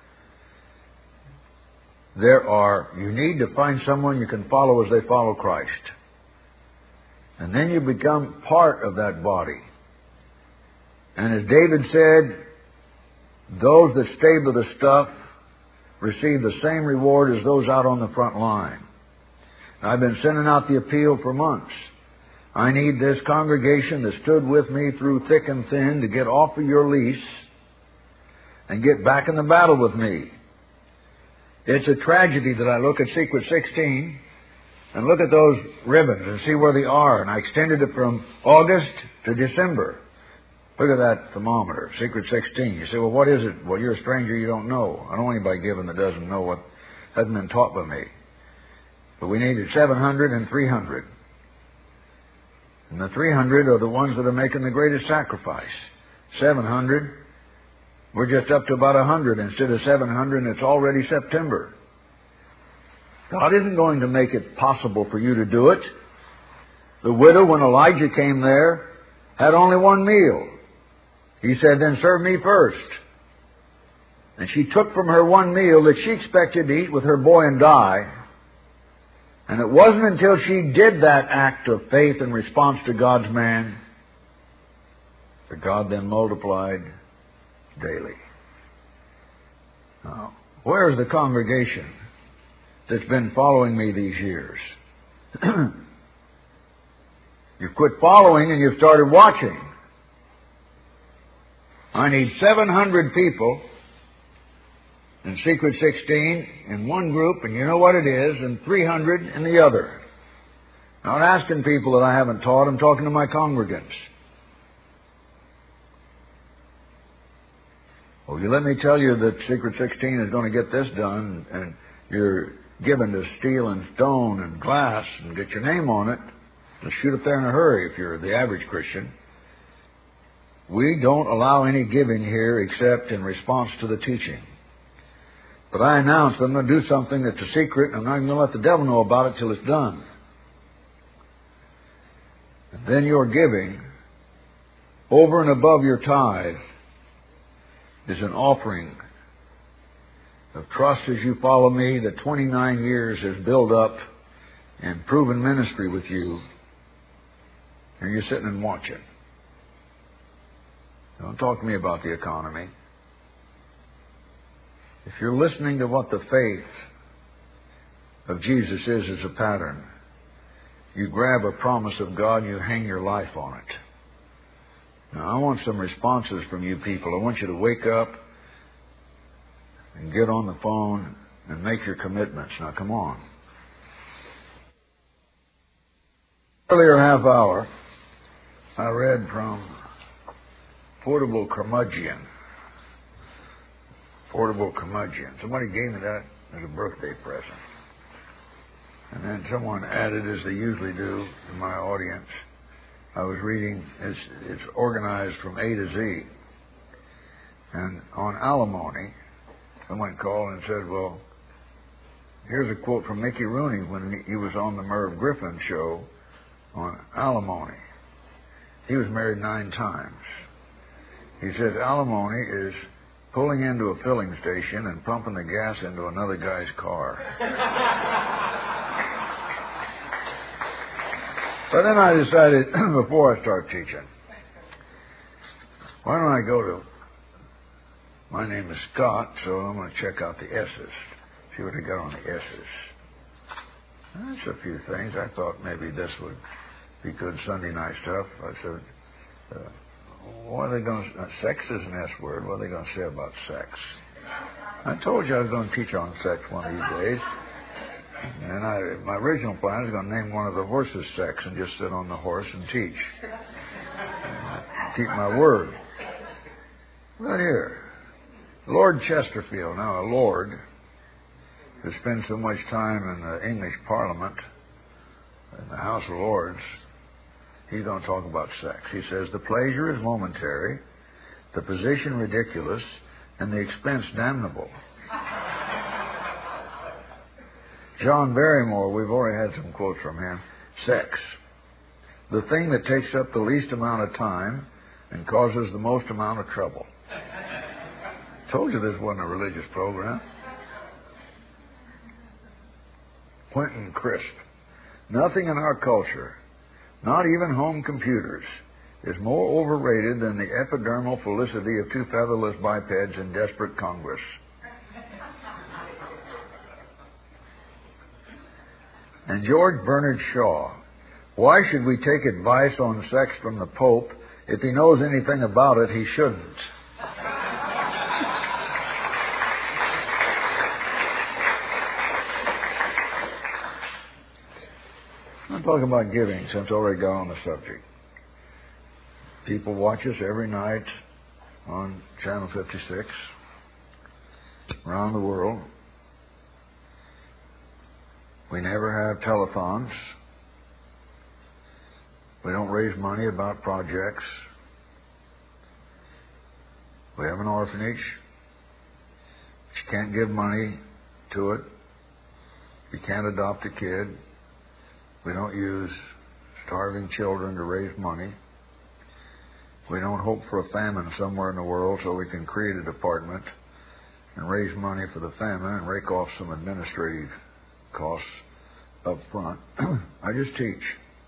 There are, you need to find someone you can follow as they follow Christ. And then you become part of that body. And as David said, those that stay with the stuff receive the same reward as those out on the front line. And I've been sending out the appeal for months. I need this congregation that stood with me through thick and thin to get off of your lease and get back in the battle with me. It's a tragedy that I look at Secret sixteen and look at those ribbons and see where they are. And I extended it from August to December. Look at that thermometer, Secret sixteen. You say, well, what is it? Well, you're a stranger, you don't know. I don't want anybody given that doesn't know what hasn't been taught by me. But we needed seven hundred and three hundred. And the three hundred are the ones that are making the greatest sacrifice. seven hundred, we're just up to about one hundred instead of seven hundred, and it's already September. God isn't going to make it possible for you to do it. The widow, when Elijah came there, had only one meal. He said, then serve me first. And she took from her one meal that she expected to eat with her boy and die. And it wasn't until she did that act of faith in response to God's man that God then multiplied daily. Now, where is the congregation that's been following me these years? You've quit following and you've started watching. I need seven hundred people and Secret sixteen in one group, and you know what it is, and three hundred in the other. I'm not asking people that I haven't taught. I'm talking to my congregants. Well, you let me tell you that Secret sixteen is going to get this done, and you're given to steel and stone and glass and get your name on it, and shoot up there in a hurry if you're the average Christian. We don't allow any giving here except in response to the teaching. But I announced I'm going to do something that's a secret, and I'm not going to let the devil know about it till it's done. And then your giving, over and above your tithe, is an offering of trust as you follow me that twenty-nine years has built up and proven ministry with you, and you're sitting and watching. Don't talk to me about the economy. If you're listening to what the faith of Jesus is as a pattern, you grab a promise of God and you hang your life on it. Now, I want some responses from you people. I want you to wake up and get on the phone and make your commitments. Now, come on. Earlier half hour, I read from Portable Curmudgeon. Portable Curmudgeon. Somebody gave me that as a birthday present. And then someone added, as they usually do in my audience, I was reading, it's, it's organized from A to Z. And on alimony, someone called and said, well, here's a quote from Mickey Rooney when he was on the Merv Griffin show on alimony. He was married nine times. He says alimony is pulling into a filling station and pumping the gas into another guy's car. But then I decided, before I start teaching, why don't I go to, my name is Scott, so I'm going to check out the S's, see what I got on the S's. That's a few things. I thought maybe this would be good Sunday night stuff. I said, uh, what are they going to, uh, sex is an S word, what are they going to say about sex? I told you I was going to teach on sex one of these days. And I, my original plan was going to name one of the horses sex and just sit on the horse and teach. And keep my word. But here, Lord Chesterfield, now a lord who spends so much time in the English Parliament, in the House of Lords, he's going to talk about sex. He says, the pleasure is momentary, the position ridiculous, and the expense damnable. John Barrymore, we've already had some quotes from him. Sex, the thing that takes up the least amount of time and causes the most amount of trouble. Told you this wasn't a religious program. Quentin Crisp, nothing in our culture, not even home computers, is more overrated than the epidermal felicity of two featherless bipeds in desperate Congress. And George Bernard Shaw, why should we take advice on sex from the Pope? If he knows anything about it, he shouldn't. I'm talking about giving, since I already got on the subject. People watch us every night on Channel fifty-six around the world. We never have telethons. We don't raise money about projects. We have an orphanage, but you can't give money to it. You can't adopt a kid. We don't use starving children to raise money. We don't hope for a famine somewhere in the world so we can create a department and raise money for the famine and rake off some administrative costs up front. I just teach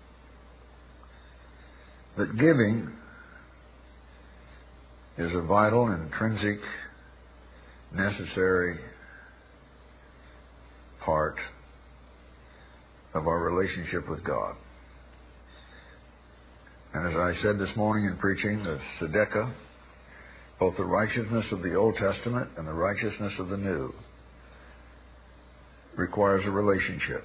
that giving is a vital, intrinsic, necessary part of our relationship with God. And as I said this morning in preaching, the tzedakah, both the righteousness of the Old Testament and the righteousness of the New, requires a relationship,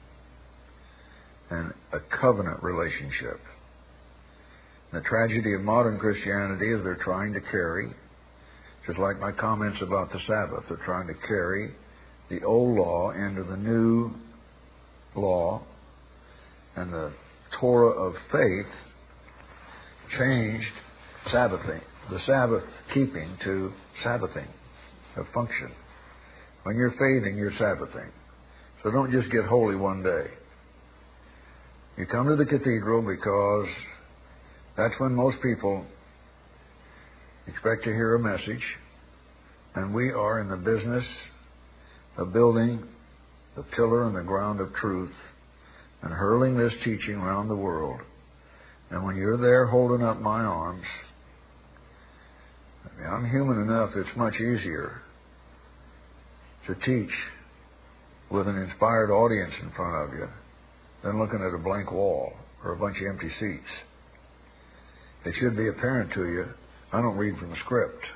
and a covenant relationship. The tragedy of modern Christianity is they're trying to carry, just like my comments about the Sabbath, they're trying to carry the old law into the new law, and the Torah of faith changed Sabbathing, the Sabbath keeping to Sabbathing, a function. When you're faithing, you're Sabbathing. So don't just get holy one day. You come to the cathedral because that's when most people expect to hear a message, and we are in the business of building the pillar and the ground of truth and hurling this teaching around the world. And when you're there holding up my arms, I mean, I'm human enough, it's much easier to teach with an inspired audience in front of you than looking at a blank wall or a bunch of empty seats. It should be apparent to you, I don't read from a script.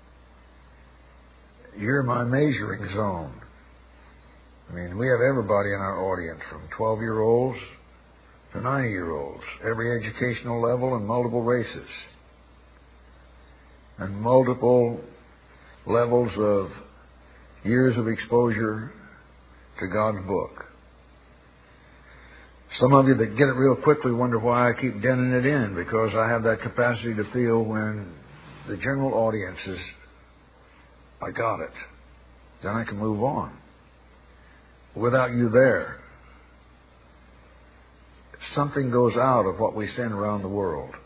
You're my measuring zone. I mean, we have everybody in our audience, from twelve-year-olds to ninety-year-olds, every educational level and multiple races, and multiple levels of years of exposure to God's book. Some of you that get it real quickly wonder why I keep denting it in, because I have that capacity to feel when the general audience is, I got it, then I can move on. Without you there, something goes out of what we send around the world.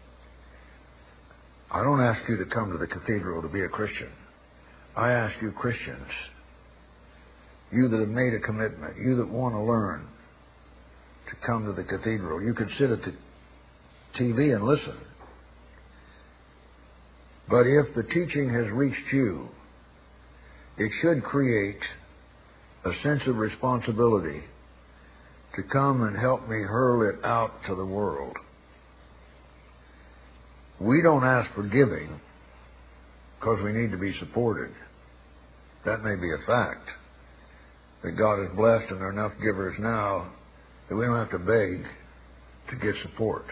I don't ask you to come to the cathedral to be a Christian. I ask you Christians, you that have made a commitment, you that want to learn, to come to the cathedral. You could sit at the T V and listen. But if the teaching has reached you, it should create a sense of responsibility to come and help me hurl it out to the world. We don't ask for giving because we need to be supported. That may be a fact, that God is blessed and there are enough givers now that we don't have to beg to get support.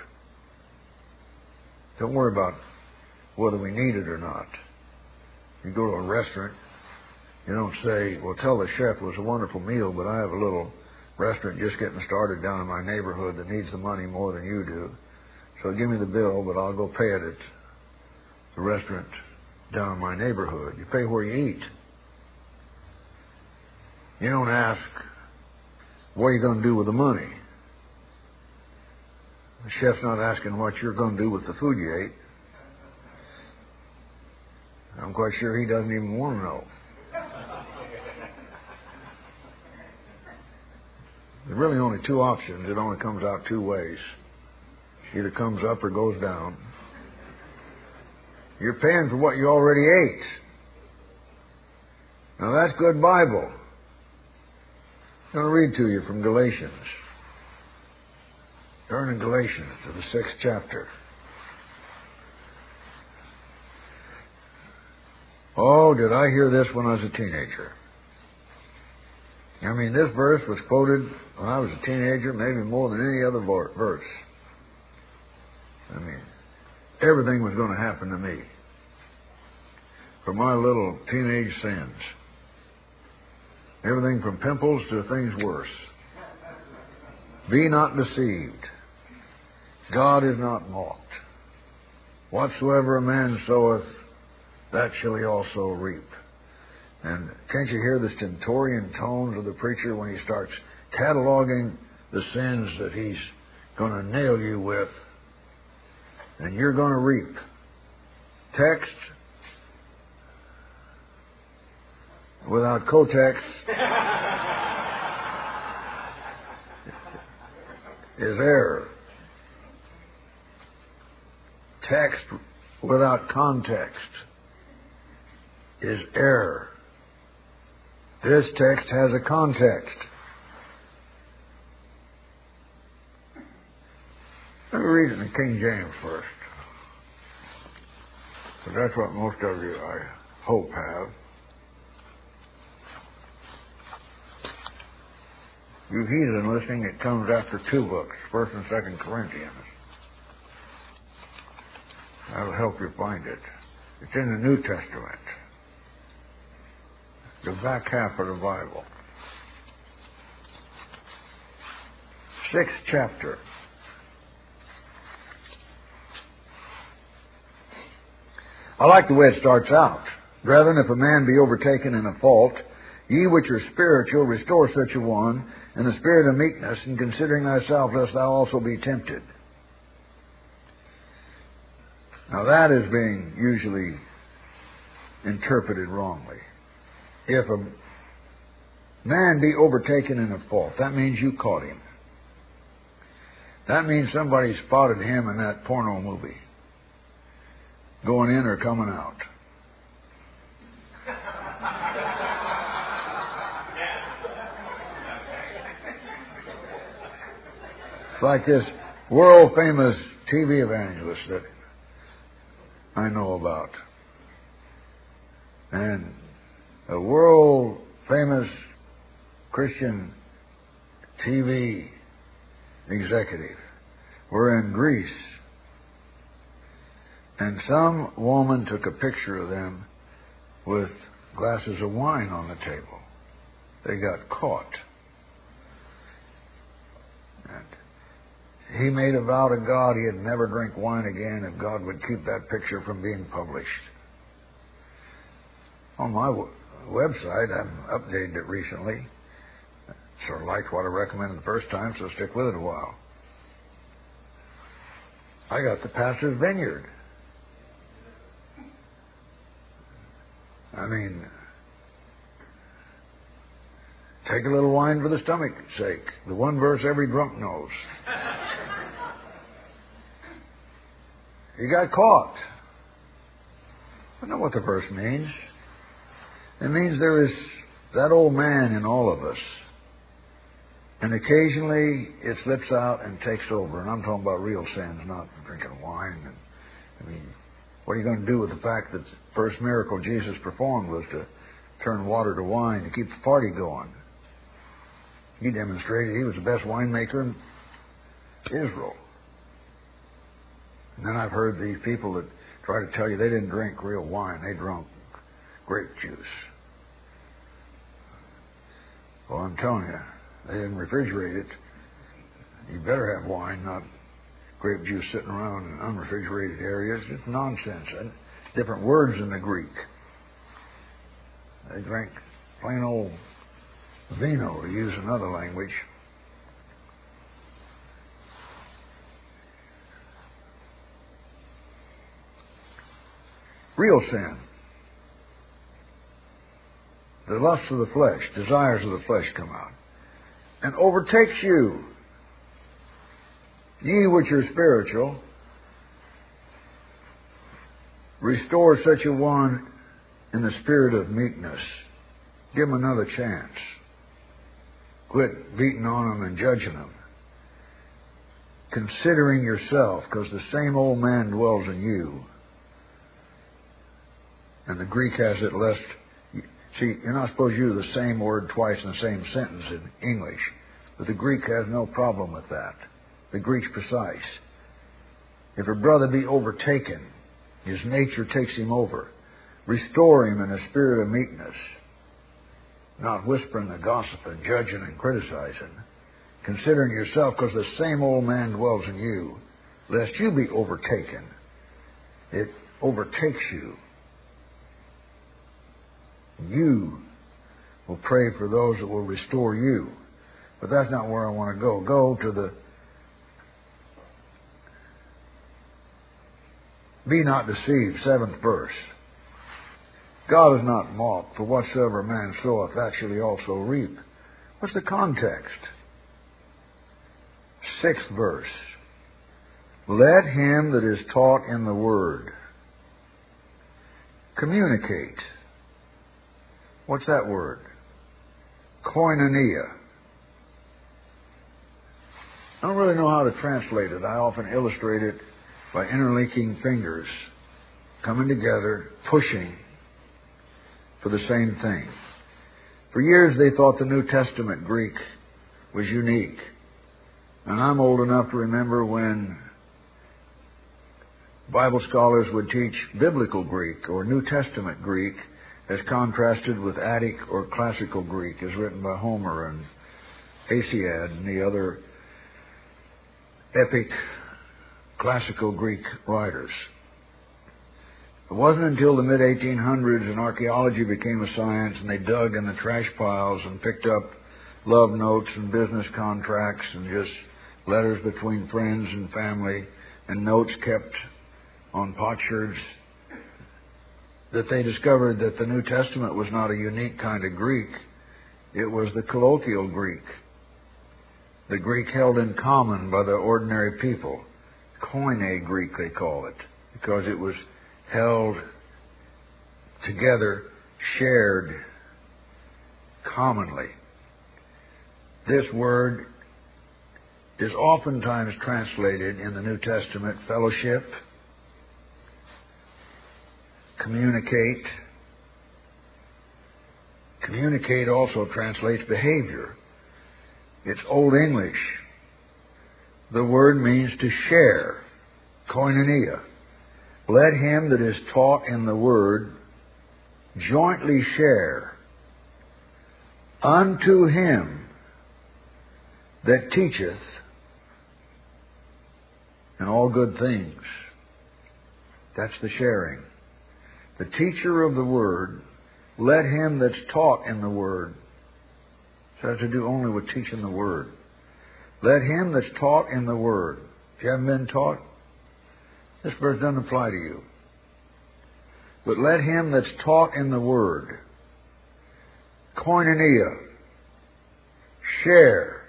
Don't worry about whether we need it or not. You go to a restaurant, you don't say, well, tell the chef it was a wonderful meal, but I have a little restaurant just getting started down in my neighborhood that needs the money more than you do. So give me the bill, but I'll go pay it at the restaurant down in my neighborhood. You pay where you eat. You don't ask, what are you going to do with the money? The chef's not asking what you're going to do with the food you ate. I'm quite sure he doesn't even want to know. There's really only two options. It only comes out two ways. Either comes up or goes down. You're paying for what you already ate. Now that's good Bible. I'm going to read to you from Galatians. Turn in Galatians to the sixth chapter. Oh, did I hear this when I was a teenager? I mean, this verse was quoted when I was a teenager, maybe more than any other verse. I mean, everything was going to happen to me for my little teenage sins. Everything from pimples to things worse. Be not deceived. God is not mocked. Whatsoever a man soweth, that shall he also reap. And can't you hear the stentorian tones of the preacher when he starts cataloging the sins that he's going to nail you with? And you're going to reap. Text without co-text is error. Text without context is error. This text has a context. Let me read it in King James first. The But that's what most of you, I hope, have. You heathen listening, it comes after two books, First and Second Corinthians. That'll help you find it. It's in the New Testament. The back half of the Bible. Sixth chapter. I like the way it starts out. Brethren, if a man be overtaken in a fault, ye which are spiritual, restore such a one in the spirit of meekness, and considering thyself, lest thou also be tempted. Now that is being usually interpreted wrongly. If a man be overtaken in a fault, that means you caught him. That means somebody spotted him in that porno movie, going in or coming out. It's like this world famous T V evangelist that I know about. And a world famous Christian T V executive were in Greece, and some woman took a picture of them with glasses of wine on the table. They got caught. And he made a vow to God he'd never drink wine again if God would keep that picture from being published. On my w- website, I've updated it recently. Sort of liked what I recommended the first time, so stick with it a while. I got the pastor's vineyard. I mean, take a little wine for the stomach's sake. The one verse every drunk knows. He got caught. I know what the verse means. It means there is that old man in all of us. And occasionally it slips out and takes over. And I'm talking about real sins, not drinking wine. And, I mean, what are you going to do with the fact that the first miracle Jesus performed was to turn water to wine to keep the party going? He demonstrated he was the best winemaker in Israel. And then I've heard these people that try to tell you they didn't drink real wine. They drank grape juice. Well, I'm telling you, they didn't refrigerate it. You better have wine, not grape juice sitting around in unrefrigerated areas. It's nonsense. Different words in the Greek. They drank plain old vino, to use another language. Real sin. The lusts of the flesh, desires of the flesh come out and overtakes you. Ye which are spiritual, restore such a one in the spirit of meekness. Give him another chance. Quit beating on them and judging them. Considering yourself, because the same old man dwells in you. And the Greek has it lest... See, you're not supposed to use the same word twice in the same sentence in English. But the Greek has no problem with that. The Greek's precise. If a brother be overtaken, his nature takes him over. Restore him in a spirit of meekness. Not whispering the gossip and judging and criticizing. Considering yourself, because the same old man dwells in you, lest you be overtaken. It overtakes you. You will pray for those that will restore you. But that's not where I want to go. Go to the be not deceived, seventh verse. God is not mocked, for whatsoever a man soweth, that shall he also reap. What's the context? Sixth verse. Let him that is taught in the word communicate. What's that word? Koinonia. I don't really know how to translate it. I often illustrate it by interlinking fingers. coming together, pushing for the same thing. For years they thought the New Testament Greek was unique. And I'm old enough to remember when Bible scholars would teach Biblical Greek or New Testament Greek as contrasted with Attic or Classical Greek as written by Homer and Hesiod and the other epic classical Greek writers. It wasn't until the mid eighteen hundreds and archaeology became a science and they dug in the trash piles and picked up love notes and business contracts and just letters between friends and family and notes kept on potsherds that they discovered that the New Testament was not a unique kind of Greek. It was the colloquial Greek, the Greek held in common by the ordinary people. Koine Greek, they call it, because it was held together, shared commonly. This word is oftentimes translated in the New Testament fellowship, communicate. Communicate also translates behavior. It's Old English. The word means to share, koinonia. Let him that is taught in the word jointly share unto him that teacheth in all good things. That's the sharing. The teacher of the word, let him that's taught in the word. So it has to do only with teaching the word. Let him that's taught in the word. If you haven't been taught, this verse doesn't apply to you. But let him that's taught in the word, koinonia, share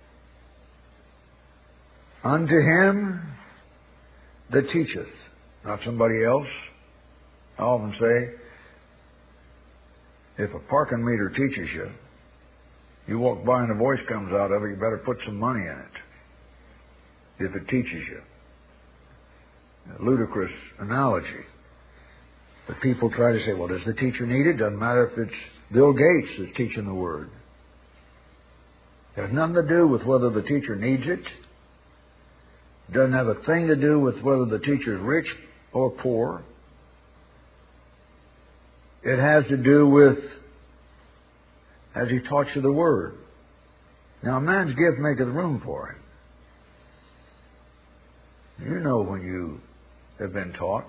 unto him that teacheth, not somebody else. I often say, if a parking meter teaches you, you walk by and a voice comes out of it, you better put some money in it, if it teaches you. A ludicrous analogy. But people try to say, well, does the teacher need it? Doesn't matter if it's Bill Gates that's teaching the Word. It has nothing to do with whether the teacher needs it. It doesn't have a thing to do with whether the teacher is rich or poor. It has to do with, has he taught you the Word? Now, a man's gift maketh room for him. You know when you have been taught.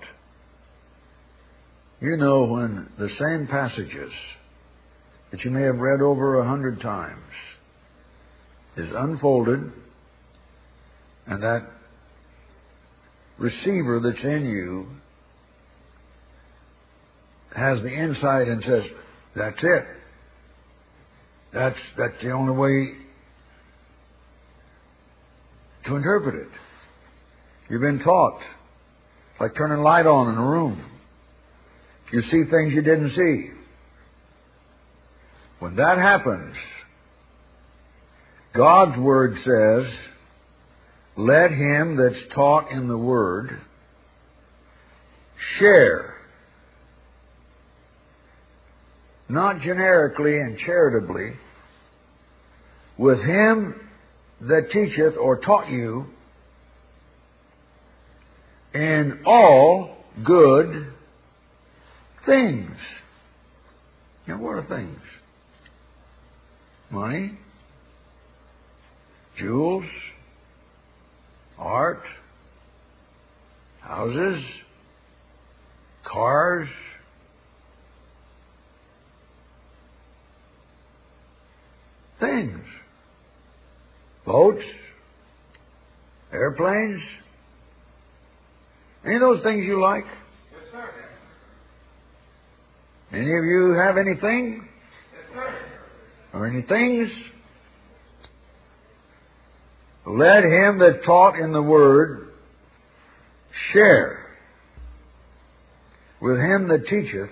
You know when the same passages that you may have read over a hundred times is unfolded, and that receiver that's in you has the insight and says, that's it. That's, that's the only way to interpret it. You've been taught. It's like turning light on in a room. You see things you didn't see. When that happens, God's Word says, let him that's taught in the Word share, not generically and charitably, with him that teacheth or taught you in all good things. Now, what are things? Money, jewels, art, houses, cars, things, boats, airplanes. Any of those things you like? Yes, sir. Any of you have anything? Yes, sir. Or any things? Let him that taught in the Word share with him that teacheth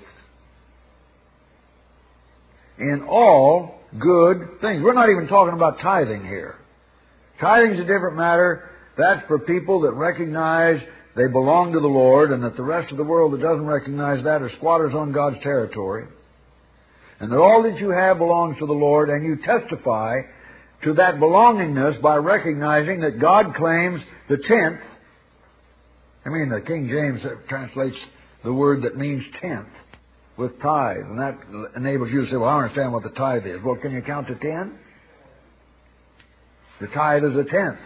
in all good things. We're not even talking about tithing here. Tithing is a different matter. That's for people that recognize they belong to the Lord, and that the rest of the world that doesn't recognize that are squatters on God's territory, and that all that you have belongs to the Lord, and you testify to that belongingness by recognizing that God claims the tenth. I mean, the King James translates the word that means tenth with tithe, and that enables you to say, well, I understand what the tithe is. Well, can you count to ten? The tithe is a tenth.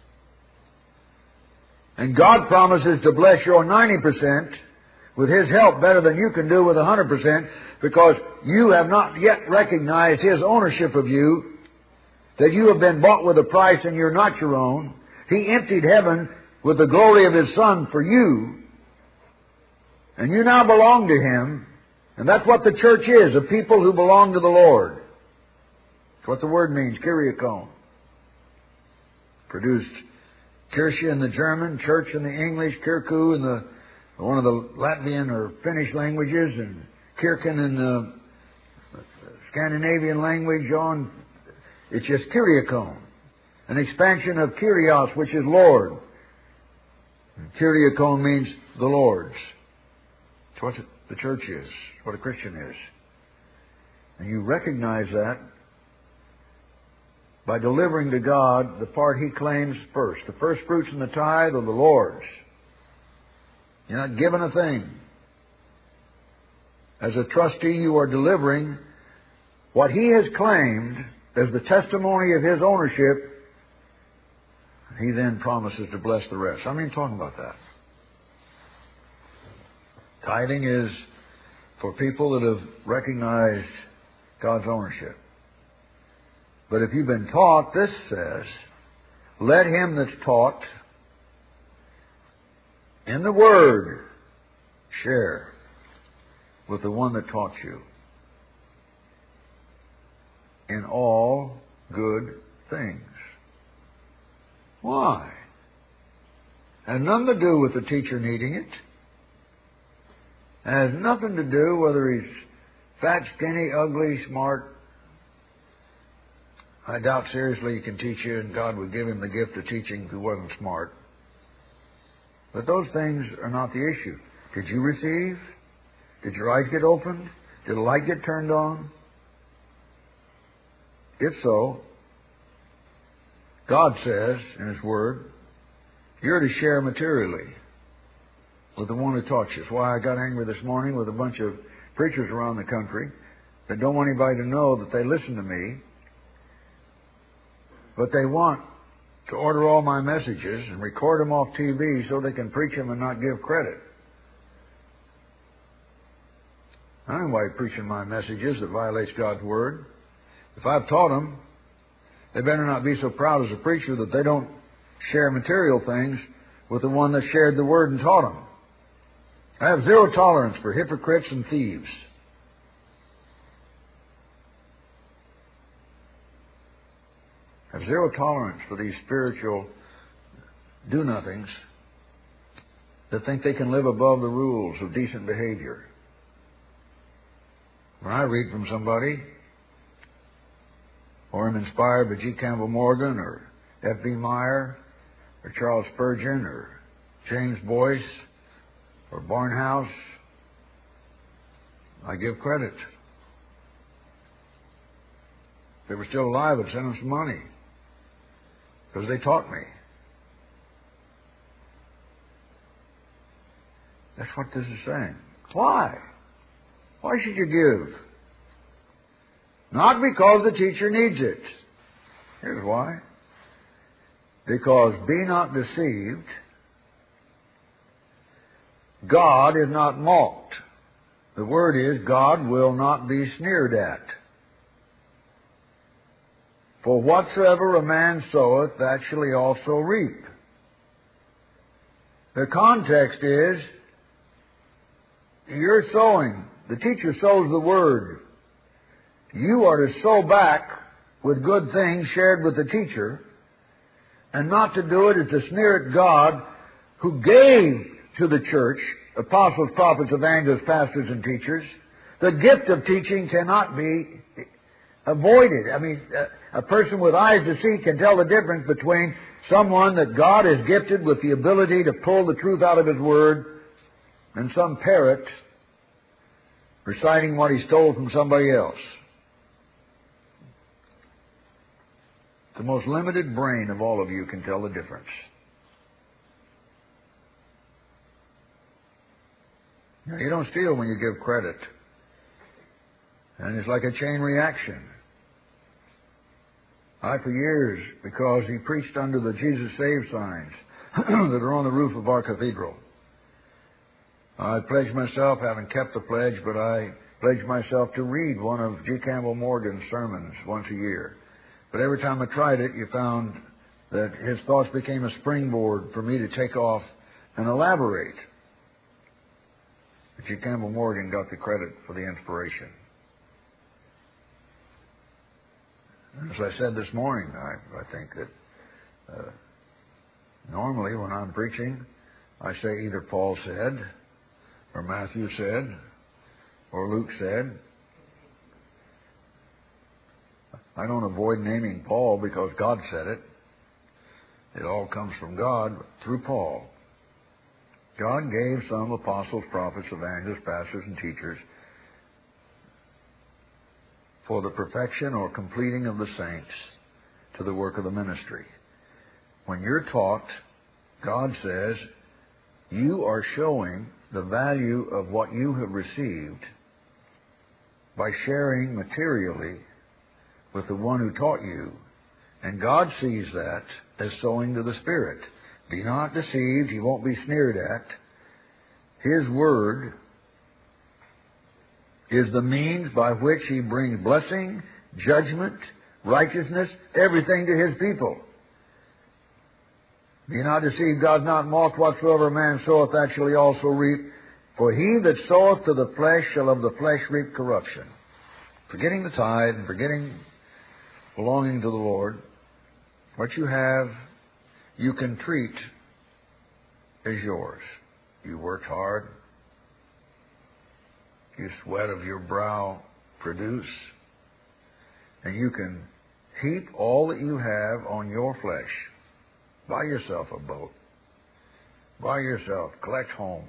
And God promises to bless your ninety percent with His help better than you can do with one hundred percent, because you have not yet recognized His ownership of you, that you have been bought with a price and you're not your own. He emptied heaven with the glory of His Son for you, and you now belong to Him. And that's what the church is, a people who belong to the Lord. That's what the word means, Kyriakon. Produced Kirche in the German, church in the English, Kirku in the one of the Latvian or Finnish languages, and Kirken in the Scandinavian language. On, it's just Kyriakon, an expansion of Kyrios, which is Lord. And Kyriakon means the Lord's. That's what the church is, what a Christian is. And you recognize that by delivering to God the part He claims first. The first fruits and the tithe are the Lord's. You're not given a thing. As a trustee, you are delivering what He has claimed as the testimony of His ownership. He then promises to bless the rest. I mean, talking about that. Tithing is for people that have recognized God's ownership. But if you've been taught, this says, let him that's taught in the Word share with the one that taught you in all good things. Why? Has nothing to do with the teacher needing it. Has nothing to do whether he's fat, skinny, ugly, smart. I doubt seriously he can teach you, and God would give him the gift of teaching if he wasn't smart. But those things are not the issue. Did you receive? Did your eyes get opened? Did the light get turned on? If so, God says in His Word, you're to share materially with the one who taught you. That's why I got angry this morning with a bunch of preachers around the country that don't want anybody to know that they listen to me, but they want to order all my messages and record them off T V so they can preach them and not give credit. I don't know why you're preaching my messages that violates God's Word. If I've taught them, they better not be so proud as a preacher that they don't share material things with the one that shared the Word and taught them. I have zero tolerance for hypocrites and thieves. I have zero tolerance for these spiritual do-nothings that think they can live above the rules of decent behavior. When I read from somebody, or am inspired by G. Campbell Morgan, or F B Meyer, or Charles Spurgeon, or James Boyce, or Barnhouse, I give credit. If they were still alive, I'd send them some money, because they taught me. That's what this is saying. Why? Why should you give? Not because the teacher needs it. Here's why. Because be not deceived. God is not mocked. The word is, God will not be sneered at. For whatsoever a man soweth, that shall he also reap. The context is, you're sowing. The teacher sows the word. You are to sow back with good things shared with the teacher, and not to do it is to sneer at God, who gave to the church apostles, prophets, evangelists, pastors, and teachers. The gift of teaching cannot be avoid it. I mean, a, a person with eyes to see can tell the difference between someone that God has gifted with the ability to pull the truth out of His Word and some parrot reciting what he stole from somebody else. The most limited brain of all of you can tell the difference. Now, you don't steal when you give credit. And it's like a chain reaction. I, for years, because he preached under the Jesus Save signs that are on the roof of our cathedral, I pledged myself, haven't kept the pledge, but I pledged myself to read one of G. Campbell Morgan's sermons once a year. But every time I tried it, you found that his thoughts became a springboard for me to take off and elaborate. But G. Campbell Morgan got the credit for the inspiration. As I said this morning, I, I think that uh, normally when I'm preaching, I say either Paul said, or Matthew said, or Luke said. I don't avoid naming Paul because God said it. It all comes from God through Paul. God gave some apostles, prophets, evangelists, pastors, and teachers for the perfection or completing of the saints to the work of the ministry. When you're taught, God says, you are showing the value of what you have received by sharing materially with the one who taught you. And God sees that as sowing to the Spirit. Be not deceived, He won't be sneered at. His Word is the means by which He brings blessing, judgment, righteousness, everything to His people. Be not deceived, God not mocked, whatsoever a man soweth, that shall he also reap. For he that soweth to the flesh shall of the flesh reap corruption. Forgetting the tithe and forgetting belonging to the Lord, what you have, you can treat as yours. You worked hard. You sweat of your brow produce. And you can heap all that you have on your flesh. Buy yourself a boat. Buy yourself, collect homes.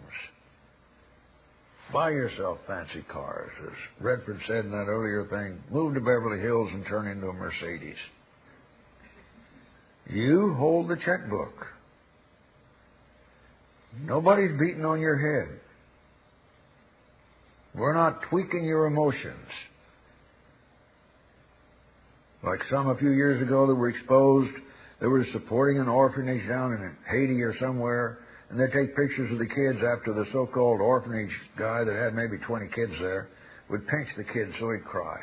Buy yourself fancy cars. As Redford said in that earlier thing, move to Beverly Hills and turn into a Mercedes. You hold the checkbook. Nobody's beating on your head. We're not tweaking your emotions. Like some a few years ago that were exposed, they were supporting an orphanage down in Haiti or somewhere, and they'd take pictures of the kids after the so-called orphanage guy that had maybe twenty kids there would pinch the kids so he'd cry.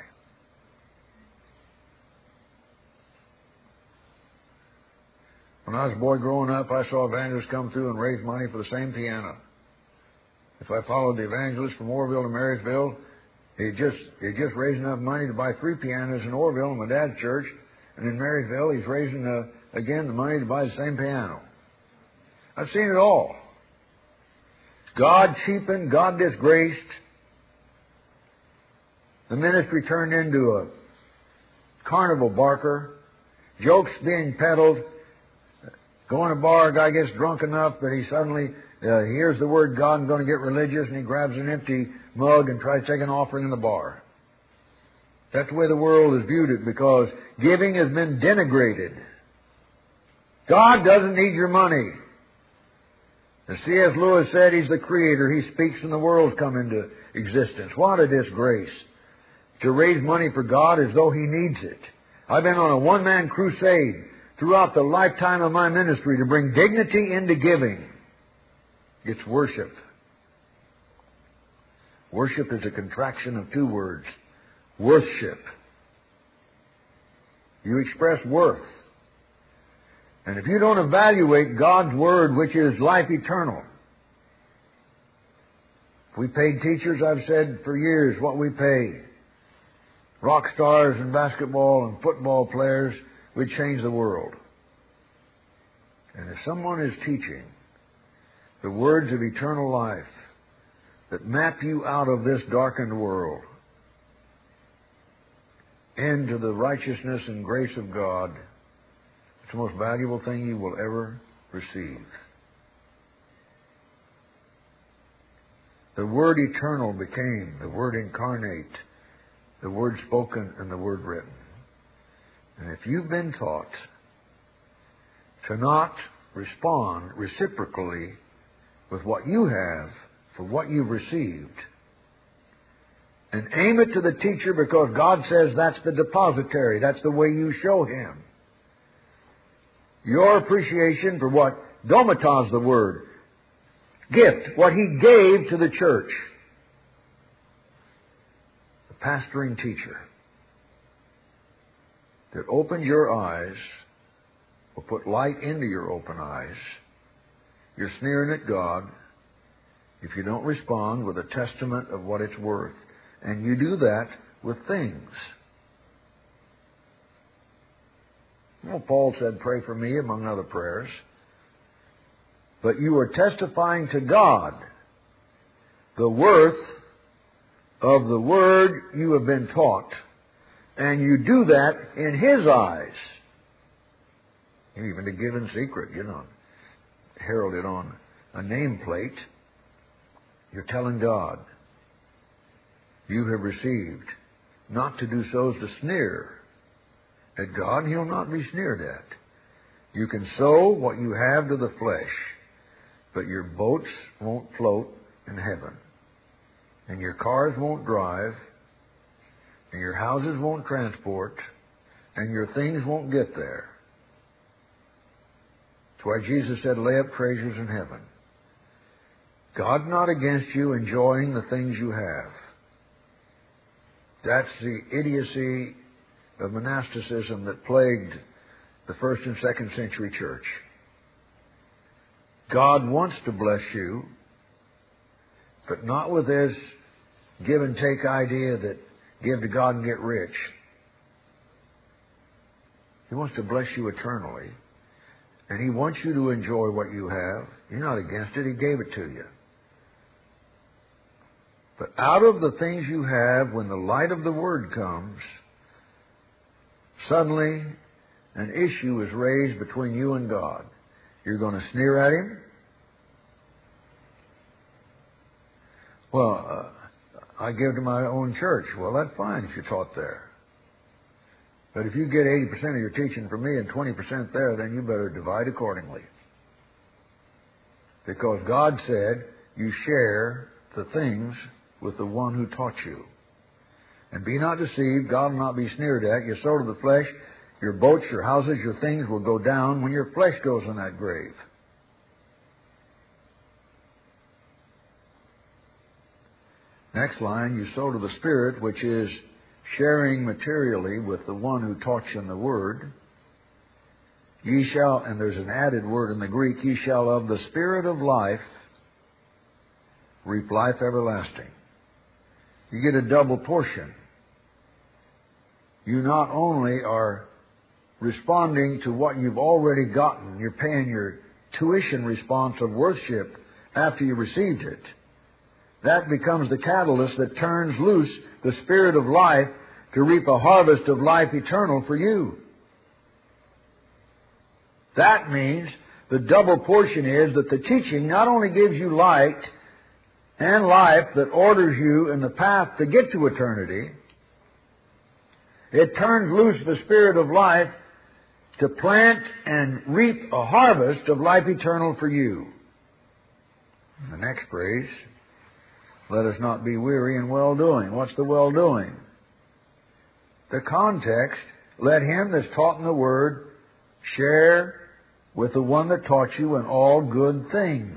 When I was a boy growing up, I saw evangelists come through and raise money for the same piano. If I followed the evangelist from Orville to Marysville, he'd just, he'd just raised enough money to buy three pianos in Orville in my dad's church, and in Marysville he's raising, uh, again, the money to buy the same piano. I've seen it all. God cheapened, God disgraced. The ministry turned into a carnival barker. Jokes being peddled. Go in a bar, a guy gets drunk enough that he suddenly uh, hears the word God and going to get religious, and he grabs an empty mug and tries to take an offering in the bar. That's the way the world has viewed it, because giving has been denigrated. God doesn't need your money. As C S Lewis said, He's the Creator. He speaks and the worlds come into existence. What a disgrace to raise money for God as though He needs it. I've been on a one-man crusade throughout the lifetime of my ministry to bring dignity into giving. It's worship. Worship is a contraction of two words. Worship. You express worth. And if you don't evaluate God's Word, which is life eternal. If we paid teachers, I've said for years what we pay. Rock stars and basketball and football players, we'd change the world. And if someone is teaching the words of eternal life that map you out of this darkened world, into the righteousness and grace of God, it's the most valuable thing you will ever receive. The Word eternal became the Word incarnate, the Word spoken and the Word written. And if you've been taught to not respond reciprocally with what you have for what you've received, and aim it to the teacher because God says that's the depositary, that's the way you show Him your appreciation for what domitas the word, gift, what He gave to the church. The pastoring teacher that opened your eyes, will put light into your open eyes. You're sneering at God if you don't respond with a testament of what it's worth. And you do that with things. Well, Paul said, pray for me, among other prayers. But you are testifying to God the worth of the word you have been taught. And you do that in His eyes. Even to give in secret, you know, heralded on a nameplate. You're telling God you have received. Not to do so is to sneer at God. He'll not be sneered at. You can sow what you have to the flesh, but your boats won't float in heaven, and your cars won't drive, and your houses won't transport, and your things won't get there. That's why Jesus said, lay up treasures in heaven. God's not against you enjoying the things you have. That's the idiocy of monasticism that plagued the first and second century church. God wants to bless you, but not with this give and take idea that give to God and get rich. He wants to bless you eternally, and He wants you to enjoy what you have. You're not against it. He gave it to you. But out of the things you have, when the light of the Word comes, suddenly an issue is raised between you and God. You're going to sneer at Him? Well, uh, I give to my own church. Well, that's fine if you're taught there. But if you get eighty percent of your teaching from me and twenty percent there, then you better divide accordingly. Because God said you share the things with the one who taught you. And be not deceived, God will not be sneered at. You sow to the flesh, your boats, your houses, your things will go down when your flesh goes in that grave. Next line, you sow to the Spirit, which is sharing materially with the one who taught you in the Word. Ye shall, and there's an added word in the Greek, ye shall of the Spirit of life reap life everlasting. You get a double portion. You not only are responding to what you've already gotten, you're paying your tuition response of worship after you received it. That becomes the catalyst that turns loose the Spirit of life to reap a harvest of life eternal for you. That means the double portion is that the teaching not only gives you light and life that orders you in the path to get to eternity, it turns loose the Spirit of life to plant and reap a harvest of life eternal for you. The next phrase, let us not be weary in well-doing. What's the well-doing? The context, let him that's taught in the Word share with the one that taught you in all good things.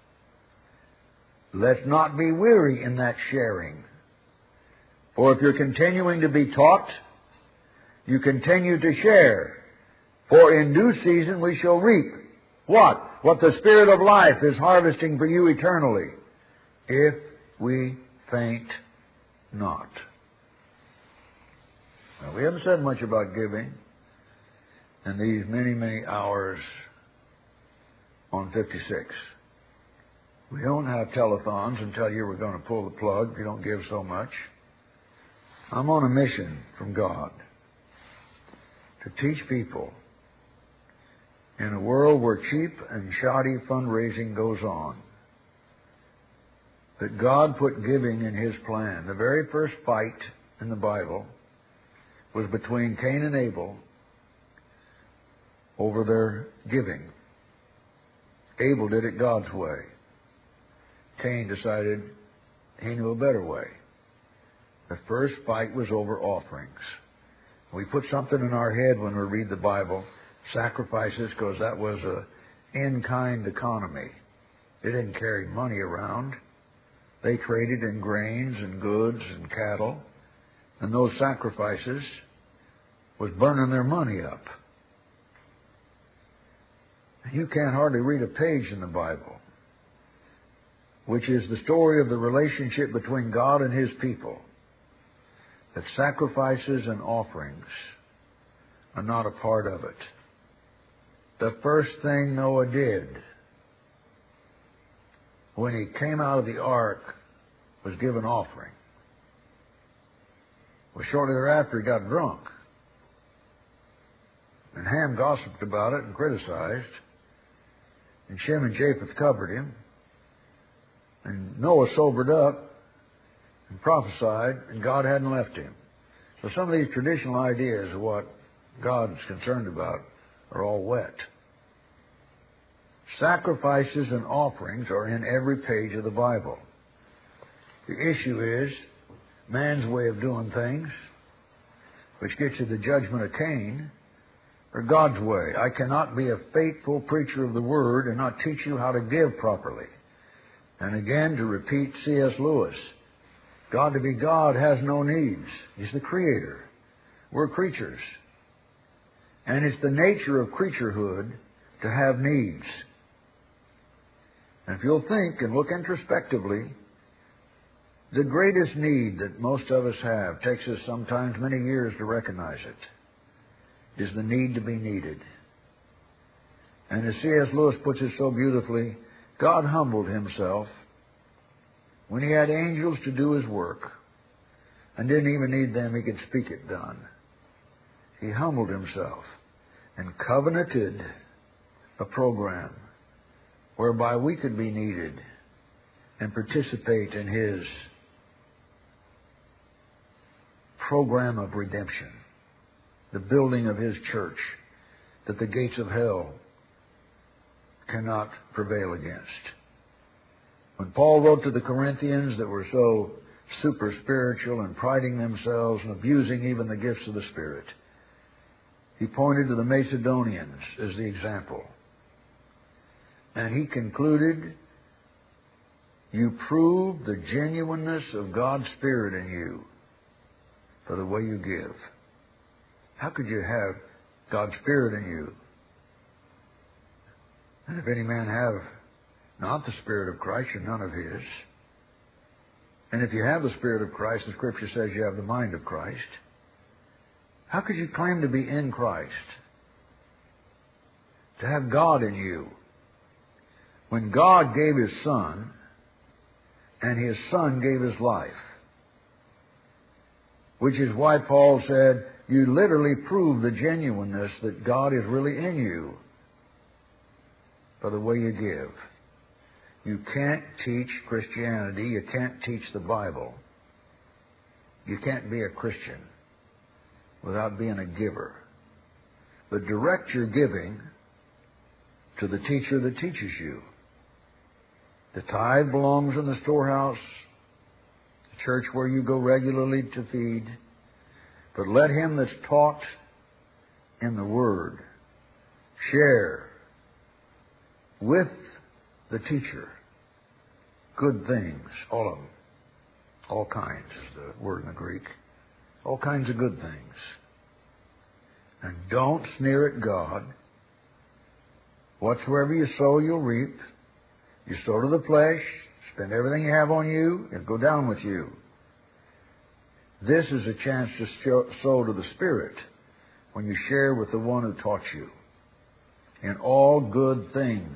Let's not be weary in that sharing. For if you're continuing to be taught, you continue to share. For in due season we shall reap. What? What the Spirit of life is harvesting for you eternally. If we faint not. Now, we haven't said much about giving in these many, many hours on fifty-six. We don't have telethons and tell you we're going to pull the plug if you don't give so much. I'm on a mission from God to teach people in a world where cheap and shoddy fundraising goes on that God put giving in His plan. The very first fight in the Bible was between Cain and Abel over their giving. Abel did it God's way. Cain decided he knew a better way. The first fight was over offerings. We put something in our head when we read the Bible, sacrifices, because that was a in-kind economy. They didn't carry money around. They traded in grains and goods and cattle, and those sacrifices was burning their money up. You can't hardly read a page in the Bible, which is the story of the relationship between God and His people, that sacrifices and offerings are not a part of it. The first thing Noah did when he came out of the ark was give an offering. Well, shortly thereafter he got drunk. And Ham gossiped about it and criticized. And Shem and Japheth covered him. And Noah sobered up and prophesied, and God hadn't left him. So some of these traditional ideas of what God's concerned about are all wet. Sacrifices and offerings are in every page of the Bible. The issue is man's way of doing things, which gets you the judgment of Cain, or God's way. I cannot be a faithful preacher of the Word and not teach you how to give properly. And again, to repeat C S Lewis, God to be God has no needs. He's the Creator. We're creatures. And it's the nature of creaturehood to have needs. And if you'll think and look introspectively, the greatest need that most of us have, takes us sometimes many years to recognize it, is the need to be needed. And as C S Lewis puts it so beautifully, God humbled Himself when He had angels to do His work and didn't even need them. He could speak it done. He humbled Himself and covenanted a program whereby we could be needed and participate in His program of redemption, the building of His church that the gates of hell cannot prevail against. When Paul wrote to the Corinthians that were so super spiritual and priding themselves and abusing even the gifts of the Spirit, he pointed to the Macedonians as the example. And he concluded, you prove the genuineness of God's Spirit in you for the way you give. How could you have God's Spirit in you? And if any man have not the Spirit of Christ, you're none of His. And if you have the Spirit of Christ, the Scripture says you have the mind of Christ. How could you claim to be in Christ? To have God in you. When God gave His Son, and His Son gave His life. Which is why Paul said, you literally prove the genuineness that God is really in you by the way you give. You can't teach Christianity. You can't teach the Bible. You can't be a Christian without being a giver. But direct your giving to the teacher that teaches you. The tithe belongs in the storehouse, the church where you go regularly to feed. But let him that's taught in the Word share with the teacher good things, all of them. All kinds is the word in the Greek. All kinds of good things. And don't sneer at God. Whatsoever you sow, you'll reap. You sow to the flesh, spend everything you have on you, it'll go down with you. This is a chance to sow to the Spirit when you share with the one who taught you in all good things.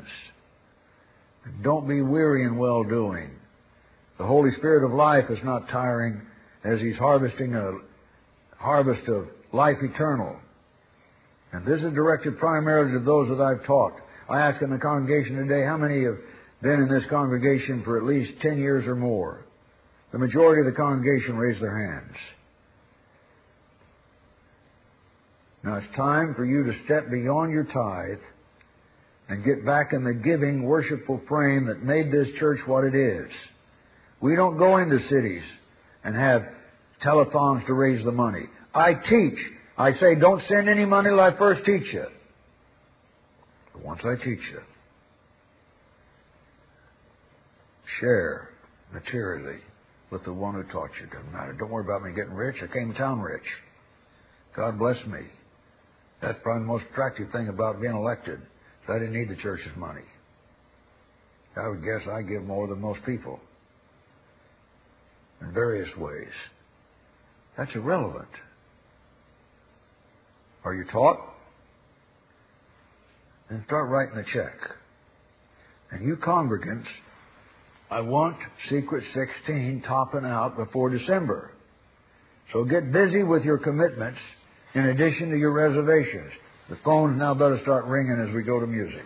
Don't be weary in well-doing. The Holy Spirit of life is not tiring as He's harvesting a harvest of life eternal. And this is directed primarily to those that I've taught. I ask in the congregation today, how many have been in this congregation for at least ten years or more? The majority of the congregation raised their hands. Now it's time for you to step beyond your tithe and get back in the giving, worshipful frame that made this church what it is. We don't go into cities and have telethons to raise the money. I teach. I say, don't send any money till I first teach you. But once I teach you, share materially with the one who taught you. Doesn't matter. Don't worry about me getting rich. I came to town rich. God bless me. That's probably the most attractive thing about being elected. I didn't need the church's money. I would guess I give more than most people in various ways. That's irrelevant. Are you taught? Then start writing a check. And you congregants, I want Secret sixteen topping out before December. So get busy with your commitments in addition to your reservations. The phones now better start ringing as we go to music.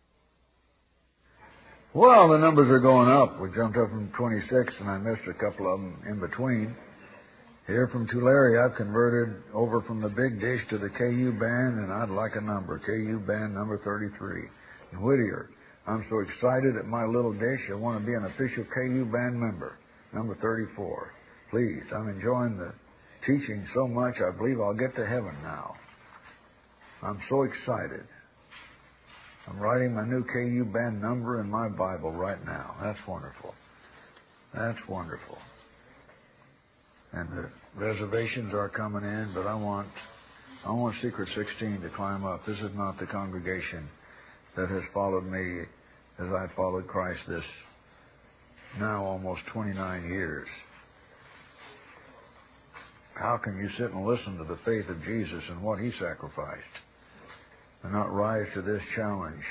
Well, the numbers are going up. We jumped up from twenty-six, and I missed a couple of them in between. Here from Tulare, I've converted over from the big dish to the K U band, and I'd like a number. K U band number thirty-three. In Whittier, I'm so excited at my little dish, I want to be an official K U band member. Number thirty-four. Please, I'm enjoying the teaching so much, I believe I'll get to heaven now. I'm so excited. I'm writing my new K U band number in my Bible right now. That's wonderful. That's wonderful. And the reservations are coming in, but I want I want Secret sixteen to climb up. This is not the congregation that has followed me as I followed Christ this now almost twenty-nine years. How can you sit and listen to the faith of Jesus and what He sacrificed and not rise to this challenge?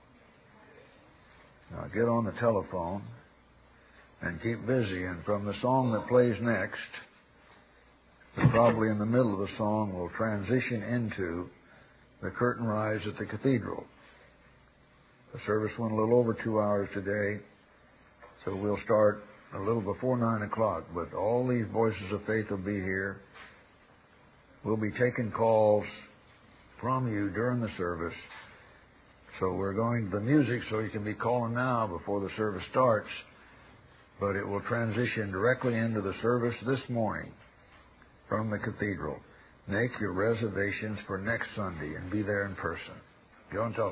Now get on the telephone and keep busy, and from the song that plays next, probably in the middle of the song, we'll transition into the curtain rise at the cathedral. The service went a little over two hours today, so we'll start a little before nine o'clock, but all these voices of faith will be here. We'll be taking calls from you during the service. So we're going to the music, so you can be calling now before the service starts, but it will transition directly into the service this morning from the cathedral. Make your reservations for next Sunday and be there in person. Go and tell